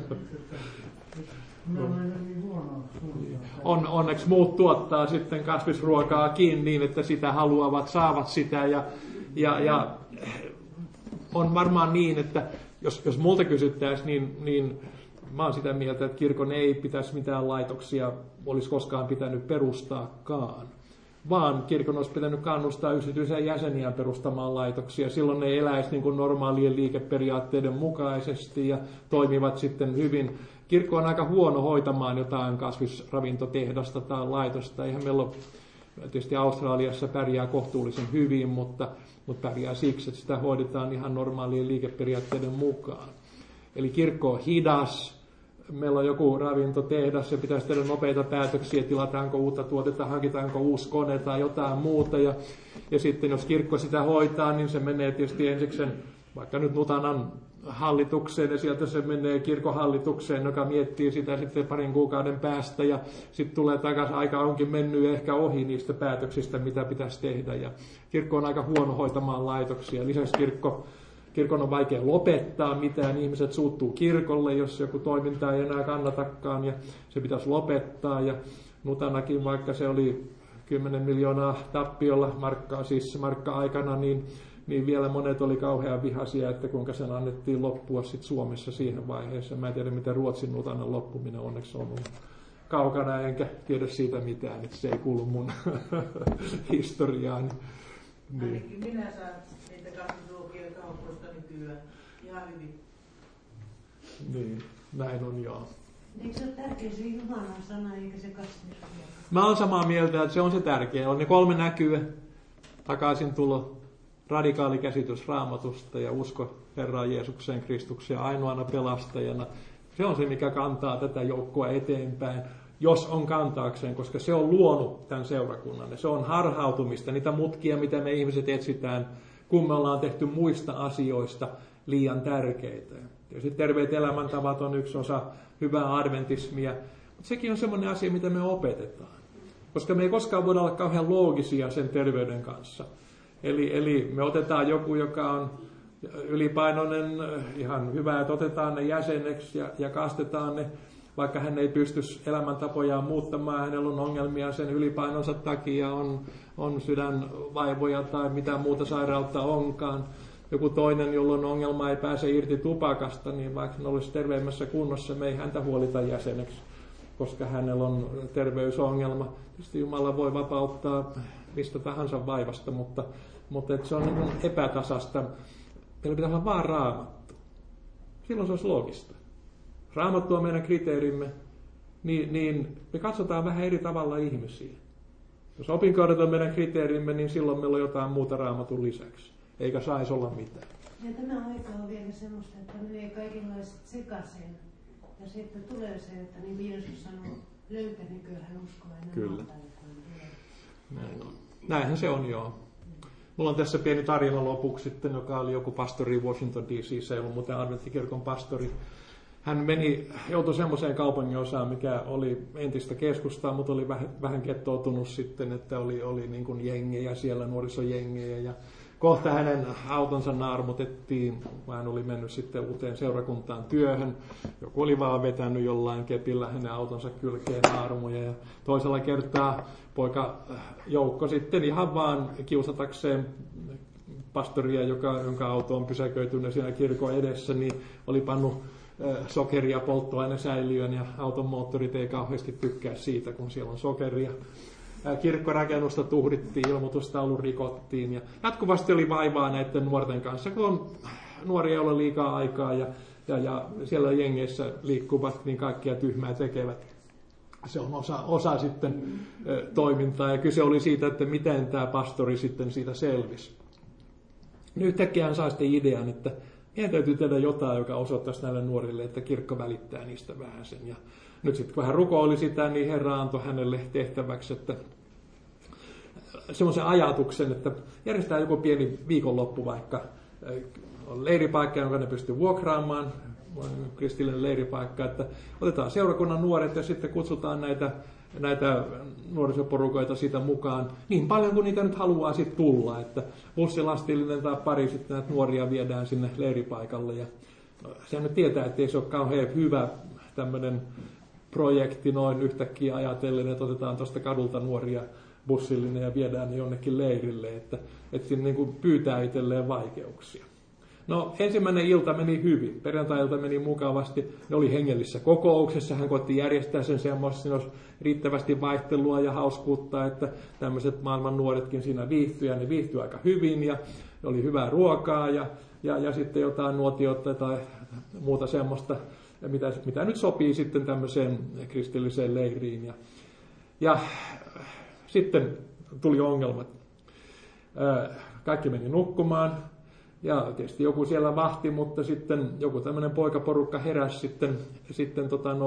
Onneksi muut tuottaa sitten kasvisruokaakin niin, että sitä haluavat, saavat sitä. Ja on varmaan niin, että jos multa kysyttäisiin, niin mä oon sitä mieltä, että kirkon ei pitäisi mitään laitoksia olisi koskaan pitänyt perustaakaan. Vaan kirkon olisi pitänyt kannustaa yksityisiä jäseniä perustamaan laitoksia. Silloin ne eläisi niin kuin normaalien liikeperiaatteiden mukaisesti ja toimivat sitten hyvin. Kirkko on aika huono hoitamaan jotain kasvisravintotehdasta tai laitosta. Eihän meillä ole, tietysti Australiassa pärjää kohtuullisen hyvin, mutta pärjää siksi, että sitä hoidetaan ihan normaalien liikeperiaatteiden mukaan. Eli kirkko on hidas. Meillä on joku ravintotehdas ja pitäisi tehdä nopeita päätöksiä, tilataanko uutta tuotetta, hankitaanko uusi kone tai jotain muuta. Ja sitten jos kirkko sitä hoitaa, niin se menee tietysti ensiksen, vaikka nyt Nutanan hallitukseen ja sieltä se menee kirkonhallitukseen, joka miettii sitä sitten parin kuukauden päästä ja sitten tulee takaisin, aika onkin mennyt ehkä ohi niistä päätöksistä, mitä pitäisi tehdä ja kirkko on aika huono hoitamaan laitoksia. Lisäksi kirkon on vaikea lopettaa mitään, ihmiset suuttuu kirkolle, jos joku toiminta ei enää kannatakaan ja se pitäisi lopettaa ja Nutanakin, vaikka se oli 10 miljoonaa tappiolla markka-aikana, niin vielä monet oli kauhean vihaisia, että kuinka sen annettiin loppua sitten Suomessa siihen vaiheessa. Mä en tiedä, miten Ruotsin Nutanan loppuminen onneksi on ollut kaukana, enkä tiedä siitä mitään, että se ei kuulu mun historiaan. Niin. Ainakin minä saan niitä kasvisruokia kaupoista nykyään ihan hyvin. Niin, näin on joo. Eikö se ole tärkeä se Jumalan sana eikä se kasvisruoka? Mä oon samaa mieltä, että se on se tärkeä. On ne 3 näkyä, takaisintulo, radikaali käsitys Raamatusta ja usko Herraan Jeesukseen Kristukseen ainoana pelastajana. Se on se, mikä kantaa tätä joukkoa eteenpäin, jos on kantaakseen, koska se on luonut tämän seurakunnan. Se on harhautumista, niitä mutkia, mitä me ihmiset etsitään, kun me ollaan tehty muista asioista liian tärkeitä. Tietysti terveet elämäntavat on yksi osa hyvää adventismia, mutta sekin on semmoinen asia, mitä me opetetaan. Koska me ei koskaan voida olla kauhean loogisia sen terveyden kanssa. Eli me otetaan joku, joka on ylipainoinen, ihan hyvä, että otetaan ne jäseneksi ja kastetaan ne, vaikka hän ei pysty elämäntapojaan muuttamaan, hänellä on ongelmia sen ylipainonsa takia, on sydänvaivoja tai mitä muuta sairautta onkaan. Joku toinen, jolla on ongelma, ei pääse irti tupakasta, niin vaikka hän olisi terveemmässä kunnossa, me ei häntä huolita jäseneksi, koska hänellä on terveysongelma. Tietysti Jumala voi vapauttaa mistä tahansa vaivasta, mutta se on niin epätasasta. Meillä pitää olla vaan Raamattu. Silloin se olisi loogista. Raamattu on meidän kriteerimme, niin me katsotaan vähän eri tavalla ihmisiä. Jos opinkaudet on meidän kriteerimme, niin silloin meillä on jotain muuta Raamatun lisäksi. Eikä saisi olla mitään. Ja tämä aika on vielä semmoista, että menee kaikenlaiset sekaisin. Ja sitten tulee se, että niin kuin Jeesus sanoo, löytänikö hän uskoa enää. Kyllä. Näin on. Näinhän se on, joo. Mulla on tässä pieni tarina lopuksi sitten, joka oli joku pastori Washington DC, ei ollut muuten adventtikirkon pastori. Hän joutui semmoiseen kaupunginosaan, mikä oli entistä keskustaa, mutta oli vähän kettoutunut sitten, että oli niin kuin jengejä siellä, nuorisojengejä. Ja kohta hänen autonsa naarmutettiin, hän oli mennyt sitten uuteen seurakuntaan työhön. Joku oli vaan vetänyt jollain kepillä hänen autonsa kylkeen naarmuja. Ja toisella kertaa poikajoukko sitten ihan vaan kiusatakseen pastoria, jonka auto on pysäköitynyt siinä kirkon edessä, niin oli pannut sokeria polttoainesäiliöön ja auton moottorit ei kauheasti tykkää siitä, kun siellä on sokeria. Kirkkorakennusta tuhdittiin, ilmoitustaulu rikottiin ja jatkuvasti oli vaivaa näiden nuorten kanssa, kun nuoria ei ole liikaa aikaa ja siellä jengeissä liikkuvat, niin kaikkia tyhmää tekevät. Se on osa sitten toimintaa ja kyse oli siitä, että miten tämä pastori sitten siitä selvisi. Nyt yhtäkkiä hän saa sitten idean, että meidän täytyy tehdä jotain, joka osoittaisi näille nuorille, että kirkko välittää niistä vähän sen. Ja nyt sitten kun hän rukoili sitä, niin Herra antoi hänelle tehtäväksi, että semmoisen ajatuksen, että järjestetään joku pieni viikonloppu vaikka leiripaikka, jonka ne pystyy vuokraamaan, kristillinen leiripaikka, että otetaan seurakunnan nuoret ja sitten kutsutaan näitä nuorisoporukoita siitä mukaan niin paljon kuin niitä nyt haluaa sitten tulla, että bussilastillinen tai pari sitten näitä nuoria viedään sinne leiripaikalle ja sehän nyt tietää, että ei se ole kauhean hyvä tämmöinen projekti noin yhtäkkiä ajatellen, että otetaan tuosta kadulta nuoria bussillinen ja viedään ne jonnekin leirille, että siinä niin kuin pyytää itselleen vaikeuksia. No ensimmäinen ilta meni hyvin, perjantai-ilta meni mukavasti, ne oli hengellisessä kokouksessa, hän koitti järjestää sen semmoista, siinä olisi riittävästi vaihtelua ja hauskuutta, että tämmöiset maailman nuoretkin siinä viihtyi ja ne viihtyi aika hyvin ja oli hyvää ruokaa ja sitten jotain nuotiota tai muuta semmoista, mitä nyt sopii sitten tämmöiseen kristilliseen leiriin. Ja sitten tuli ongelmat. Kaikki meni nukkumaan. Ja tietysti joku siellä vahti, mutta sitten joku tämmöinen poikaporukka heräsi sitten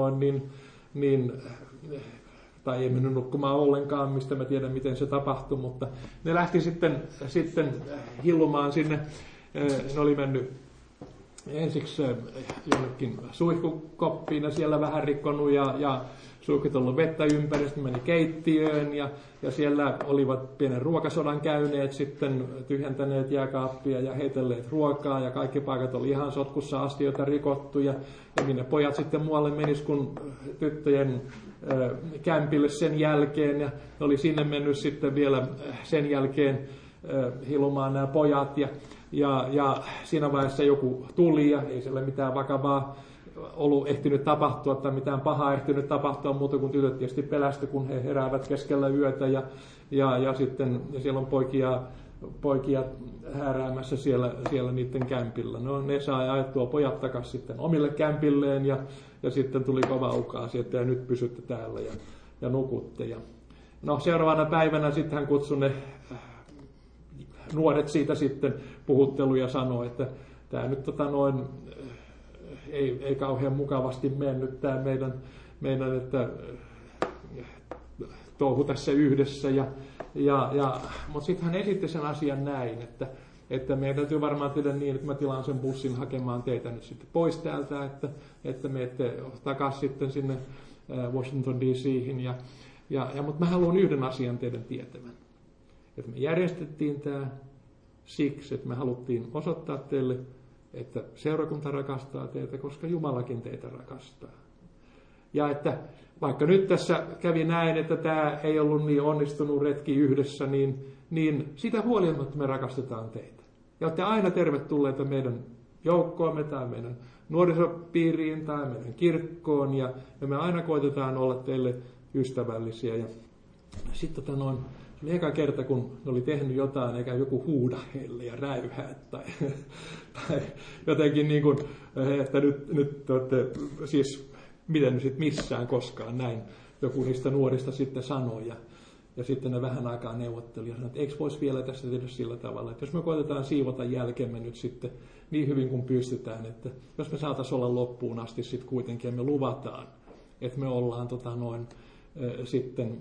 tai ei mennyt nukkumaan ollenkaan, mistä mä tiedän, miten se tapahtui, mutta ne lähti sitten hillumaan sinne. Ne oli mennyt ensiksi jonnekin suihkukoppiin ja siellä vähän rikkonut ja suihkutellut vettä ympäri, sitten meni keittiöön ja siellä olivat pienen ruokasodan käyneet, sitten tyhjentäneet jääkaappia ja heitelleet ruokaa ja kaikki paikat oli ihan sotkussa, astioita rikottu ja minne pojat sitten muualle menis kun tyttöjen kämpille sen jälkeen ja oli sinne mennyt sitten vielä sen jälkeen hilumaan nämä pojat ja siinä vaiheessa joku tuli ja ei siellä mitään vakavaa ollut ehtinyt tapahtua tai mitään pahaa ehtinyt tapahtua muuta kuin tytöt tietysti pelästy, kun he heräävät keskellä yötä ja siellä on poikia hääräämässä siellä niiden kämpillä. No ne sai ajettua pojat takaisin sitten omille kämpilleen ja sitten tuli kova ukaa sieltä ja nyt pysytte täällä ja nukutte. Ja no seuraavana päivänä sitten hän kutsui ne nuoret siitä sitten puhutteluun ja sanoi, että tämä nyt ei kauhean mukavasti mennyt tämä meidän että touhu tässä yhdessä. Mutta sitten hän esitti sen asian näin, että meidän täytyy varmaan tehdä niin, että mä tilaan sen bussin hakemaan teitä nyt sitten pois täältä, että menette takaisin sitten sinne Washington DC:hin. Mutta mä haluan yhden asian teidän tietävän. Että me järjestettiin tämä siksi, että me haluttiin osoittaa teille, että seurakunta rakastaa teitä, koska Jumalakin teitä rakastaa. Ja että vaikka nyt tässä kävi näin, että tämä ei ollut niin onnistunut retki yhdessä, niin sitä huolimatta me rakastetaan teitä. Ja olette aina tervetulleita meidän joukkoomme tai meidän nuorisopiiriin tai meidän kirkkoon. Ja me aina koitetaan olla teille ystävällisiä. Ja sitten se oli eka kerta, kun ne oli tehnyt jotain, eikä joku huuda heille ja räyhää tai jotenkin niin kuin, että nyt olette, siis miten nyt sitten missään koskaan näin joku niistä nuorista sitten sanoi. Ja sitten ne vähän aikaa neuvotteli ja sanoi, että eikö voisi vielä tässä tehdä sillä tavalla, että jos me koitetaan siivota jälkemme nyt sitten niin hyvin kuin pystytään, että jos me saataisiin olla loppuun asti sitten kuitenkin ja me luvataan, että me ollaan sitten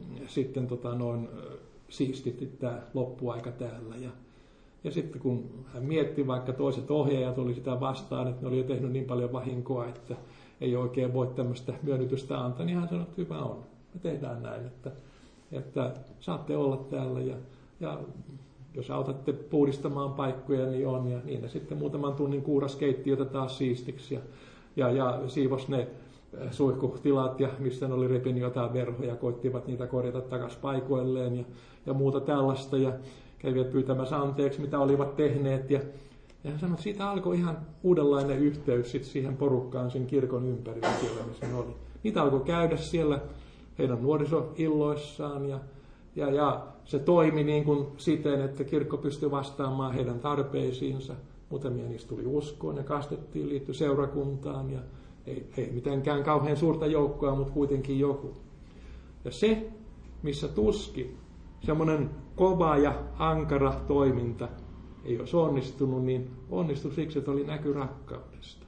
siistitti tämä loppuaika täällä. Ja sitten kun hän mietti, vaikka toiset ohjaajat oli sitä vastaan, että ne oli jo tehnyt niin paljon vahinkoa, että ei oikein voi tämmöistä myönnytystä antaa, niin hän sanoi, että hyvä on. Me tehdään näin, että saatte olla täällä ja jos autatte puhdistamaan paikkoja, niin on. Ja niin ne sitten muutaman tunnin kuuras keittiötä taas siistiksi ja siivos ne suihkutilat ja mistä ne oli repinyt jotain verhoja, koittivat niitä korjata takaisin paikoilleen ja muuta tällaista ja kävivät pyytämässä anteeksi, mitä olivat tehneet ja hän sanoi, että siitä alkoi ihan uudenlainen yhteys sit siihen porukkaan sen kirkon ympärillä siellä, missä ne oli. Niitä alkoi käydä siellä heidän nuorisoilloissaan ja se toimi niin kuin siten, että kirkko pystyi vastaamaan heidän tarpeisiinsa. Muutamia niistä tuli uskoon ja kastettiin, liittyi seurakuntaan ja ei mitenkään kauhean suurta joukkoa, mutta kuitenkin joku. Ja se, missä tuskin semmoinen kova ja ankara toiminta ei olisi onnistunut, niin onnistui siksi, että oli näky rakkaudesta.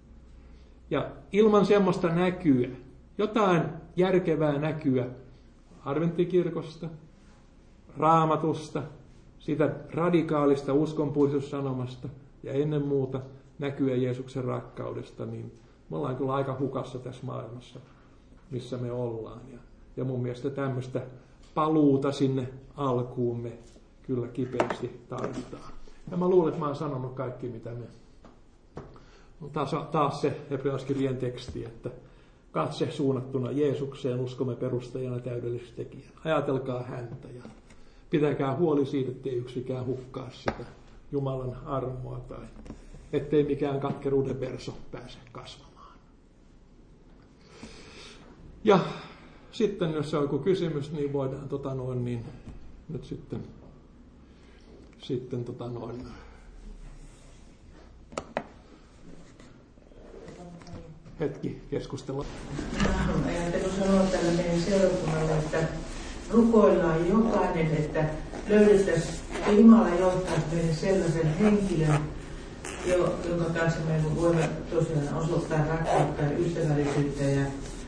Ja ilman semmoista näkyä, jotain järkevää näkyä adventtikirkosta, raamatusta, siitä radikaalista uskonpuhdistussanomasta ja ennen muuta näkyä Jeesuksen rakkaudesta, niin me ollaan kyllä aika hukassa tässä maailmassa, missä me ollaan. Ja mun mielestä tämmöistä paluuta sinne alkuun me kyllä kipeästi tarvitaan. Ja mä luulen, että mä oon sanonut kaikki, mitä me... Taas se hebrealaiskirjeen teksti, että katse suunnattuna Jeesukseen, uskomme perustajana täydelliseksi tekijänä. Ajatelkaa häntä ja pitäkää huoli siitä, ettei yksikään hukkaa sitä Jumalan armoa tai ettei mikään katkeruuden verso pääse kasvamaan. Ja sitten, jos on joku kysymys, niin voidaan nyt sitten hetki keskustella. Mä olen ajatellut sanoa tällä meidän seurakunnalle, että rukoillaan jokainen, että löydettäisiin, että Jumala johtaa meidän sellaisen henkilön, jonka kanssa me voimme tosiaan osoittaa rakkautta ja ystävällisyyttä ja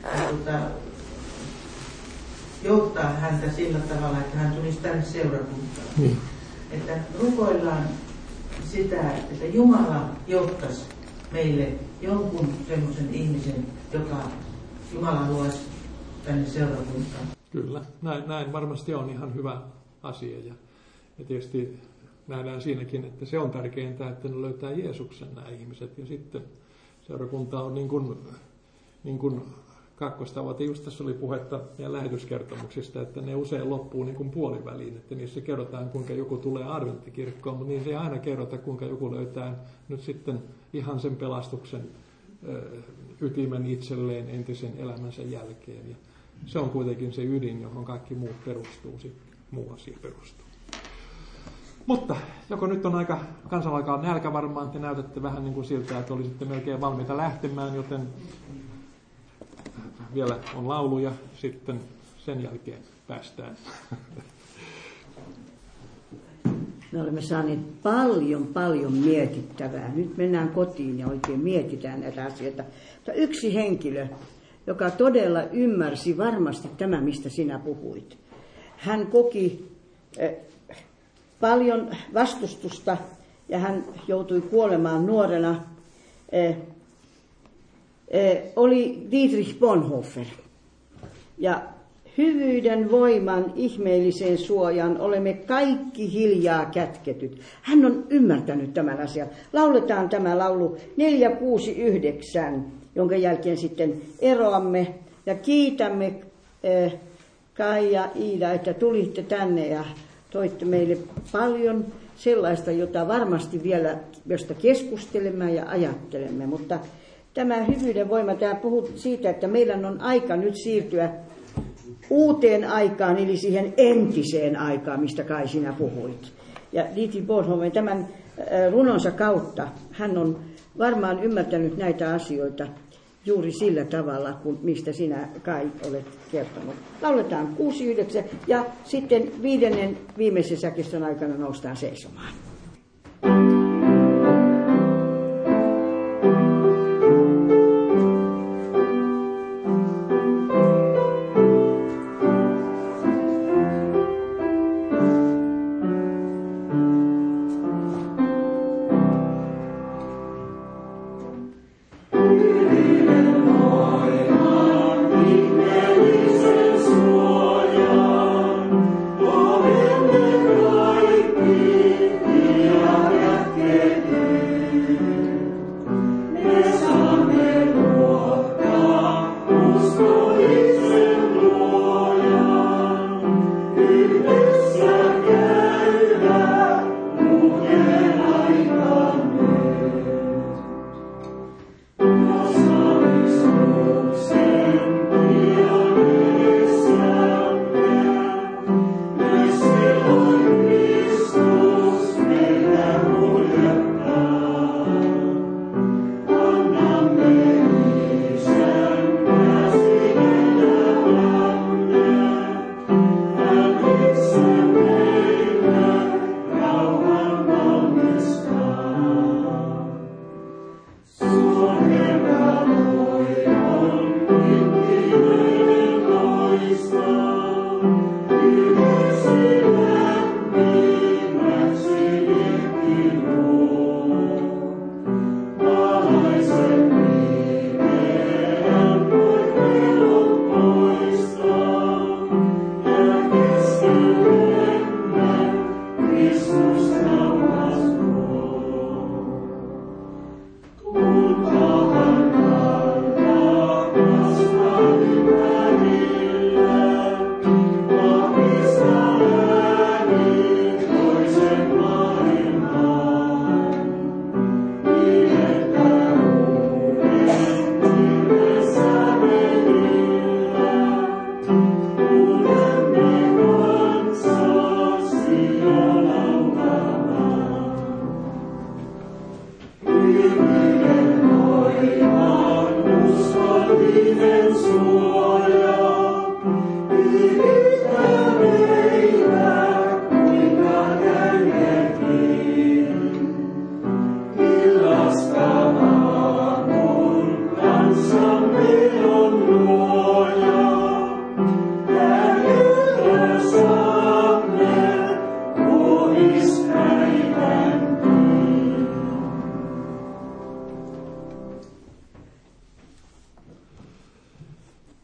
johtaa häntä sillä tavalla, että hän tulisi tänne seurakuntaan. Että rukoillaan sitä, että Jumala johtaisi meille jonkun semmoisen ihmisen, joka Jumala luoisi tänne seurakuntaan. Kyllä, näin varmasti on ihan hyvä asia. Ja tietysti nähdään siinäkin, että se on tärkeintä, että ne löytää Jeesuksen nämä ihmiset. Ja sitten seurakunta on niin kuin kakkostavate. Just tässä oli puhetta ja lähetyskertomuksista, että ne usein loppuu niin kuin puoliväliin. Että niissä kerrotaan, kuinka joku tulee adventtikirkkoon, mutta niin se ei aina kerrota, kuinka joku löytää nyt sitten ihan sen pelastuksen ytimen itselleen entisen elämänsä jälkeen. Ja se on kuitenkin se ydin, johon kaikki muut perustuu, sitten muu asia perustuu. Mutta joko nyt on kansalla alkaa nälkä varmaan, te näytätte vähän niin kuin siltä, että olisitte melkein valmiita lähtemään, joten vielä on laulu ja sitten sen jälkeen päästään. Me olemme saaneet paljon mietittävää. Nyt mennään kotiin ja oikein mietitään näitä asioita. Mutta yksi henkilö, joka todella ymmärsi varmasti tämä, mistä sinä puhuit. Hän koki paljon vastustusta ja hän joutui kuolemaan nuorena. Oli Dietrich Bonhoeffer. Ja hyvyyden voiman ihmeelliseen suojaan olemme kaikki hiljaa kätketyt. Hän on ymmärtänyt tämän asian. Lauletaan tämä laulu 469, jonka jälkeen sitten eroamme ja kiitämme Kai ja Iida, että tulitte tänne ja toitte meille paljon sellaista, jota varmasti vielä, josta keskustelemme ja ajattelemme. Mutta tämä hyvyyden voima, tämä puhuu siitä, että meidän on aika nyt siirtyä uuteen aikaan, eli siihen entiseen aikaan, mistä Kai sinä puhuit. Ja Dietrich Bonhoeffer tämän runonsa kautta, hän on varmaan ymmärtänyt näitä asioita juuri sillä tavalla, mistä sinä Kai olet kertonut. Lauletaan 6-9 ja sitten 5. viimeisen säkistön aikana noustaan seisomaan. Amen.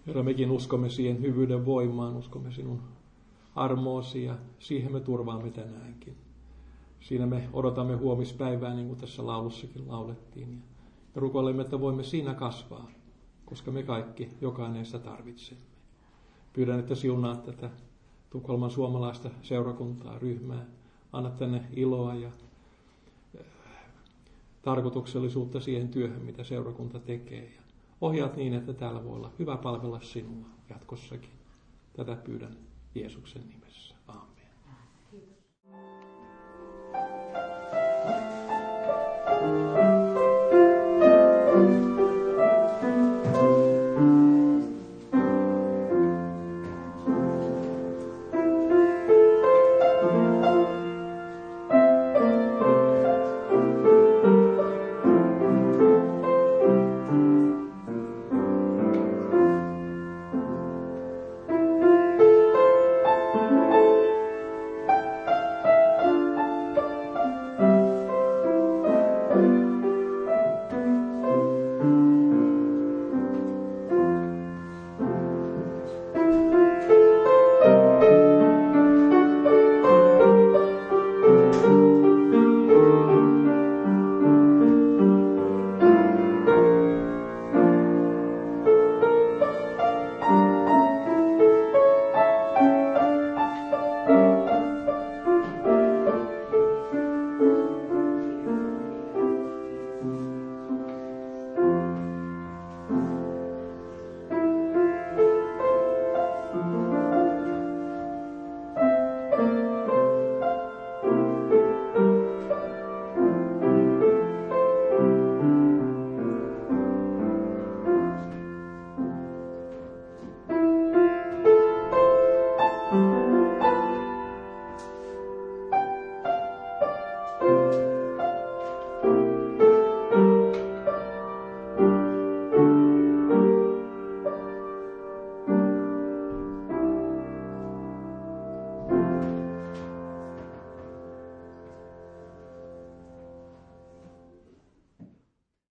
Herra, mekin uskomme siihen hyvyyden voimaan, uskomme sinun armoosi ja siihen me turvaamme tänäänkin. Siinä me odotamme huomispäivää, niin kuin tässä laulussakin laulettiin. Ja rukoilemme, että voimme siinä kasvaa, koska me kaikki, jokainen sitä tarvitsemme. Pyydän, että siunaat tätä Tukholman suomalaista seurakuntaa, ryhmää. Anna tänne iloa ja tarkoituksellisuutta siihen työhön, mitä seurakunta tekee. Ja ohjaat niin, että täällä voi olla hyvä palvella sinua jatkossakin. Tätä pyydän Jeesuksen nimessä. Aamen.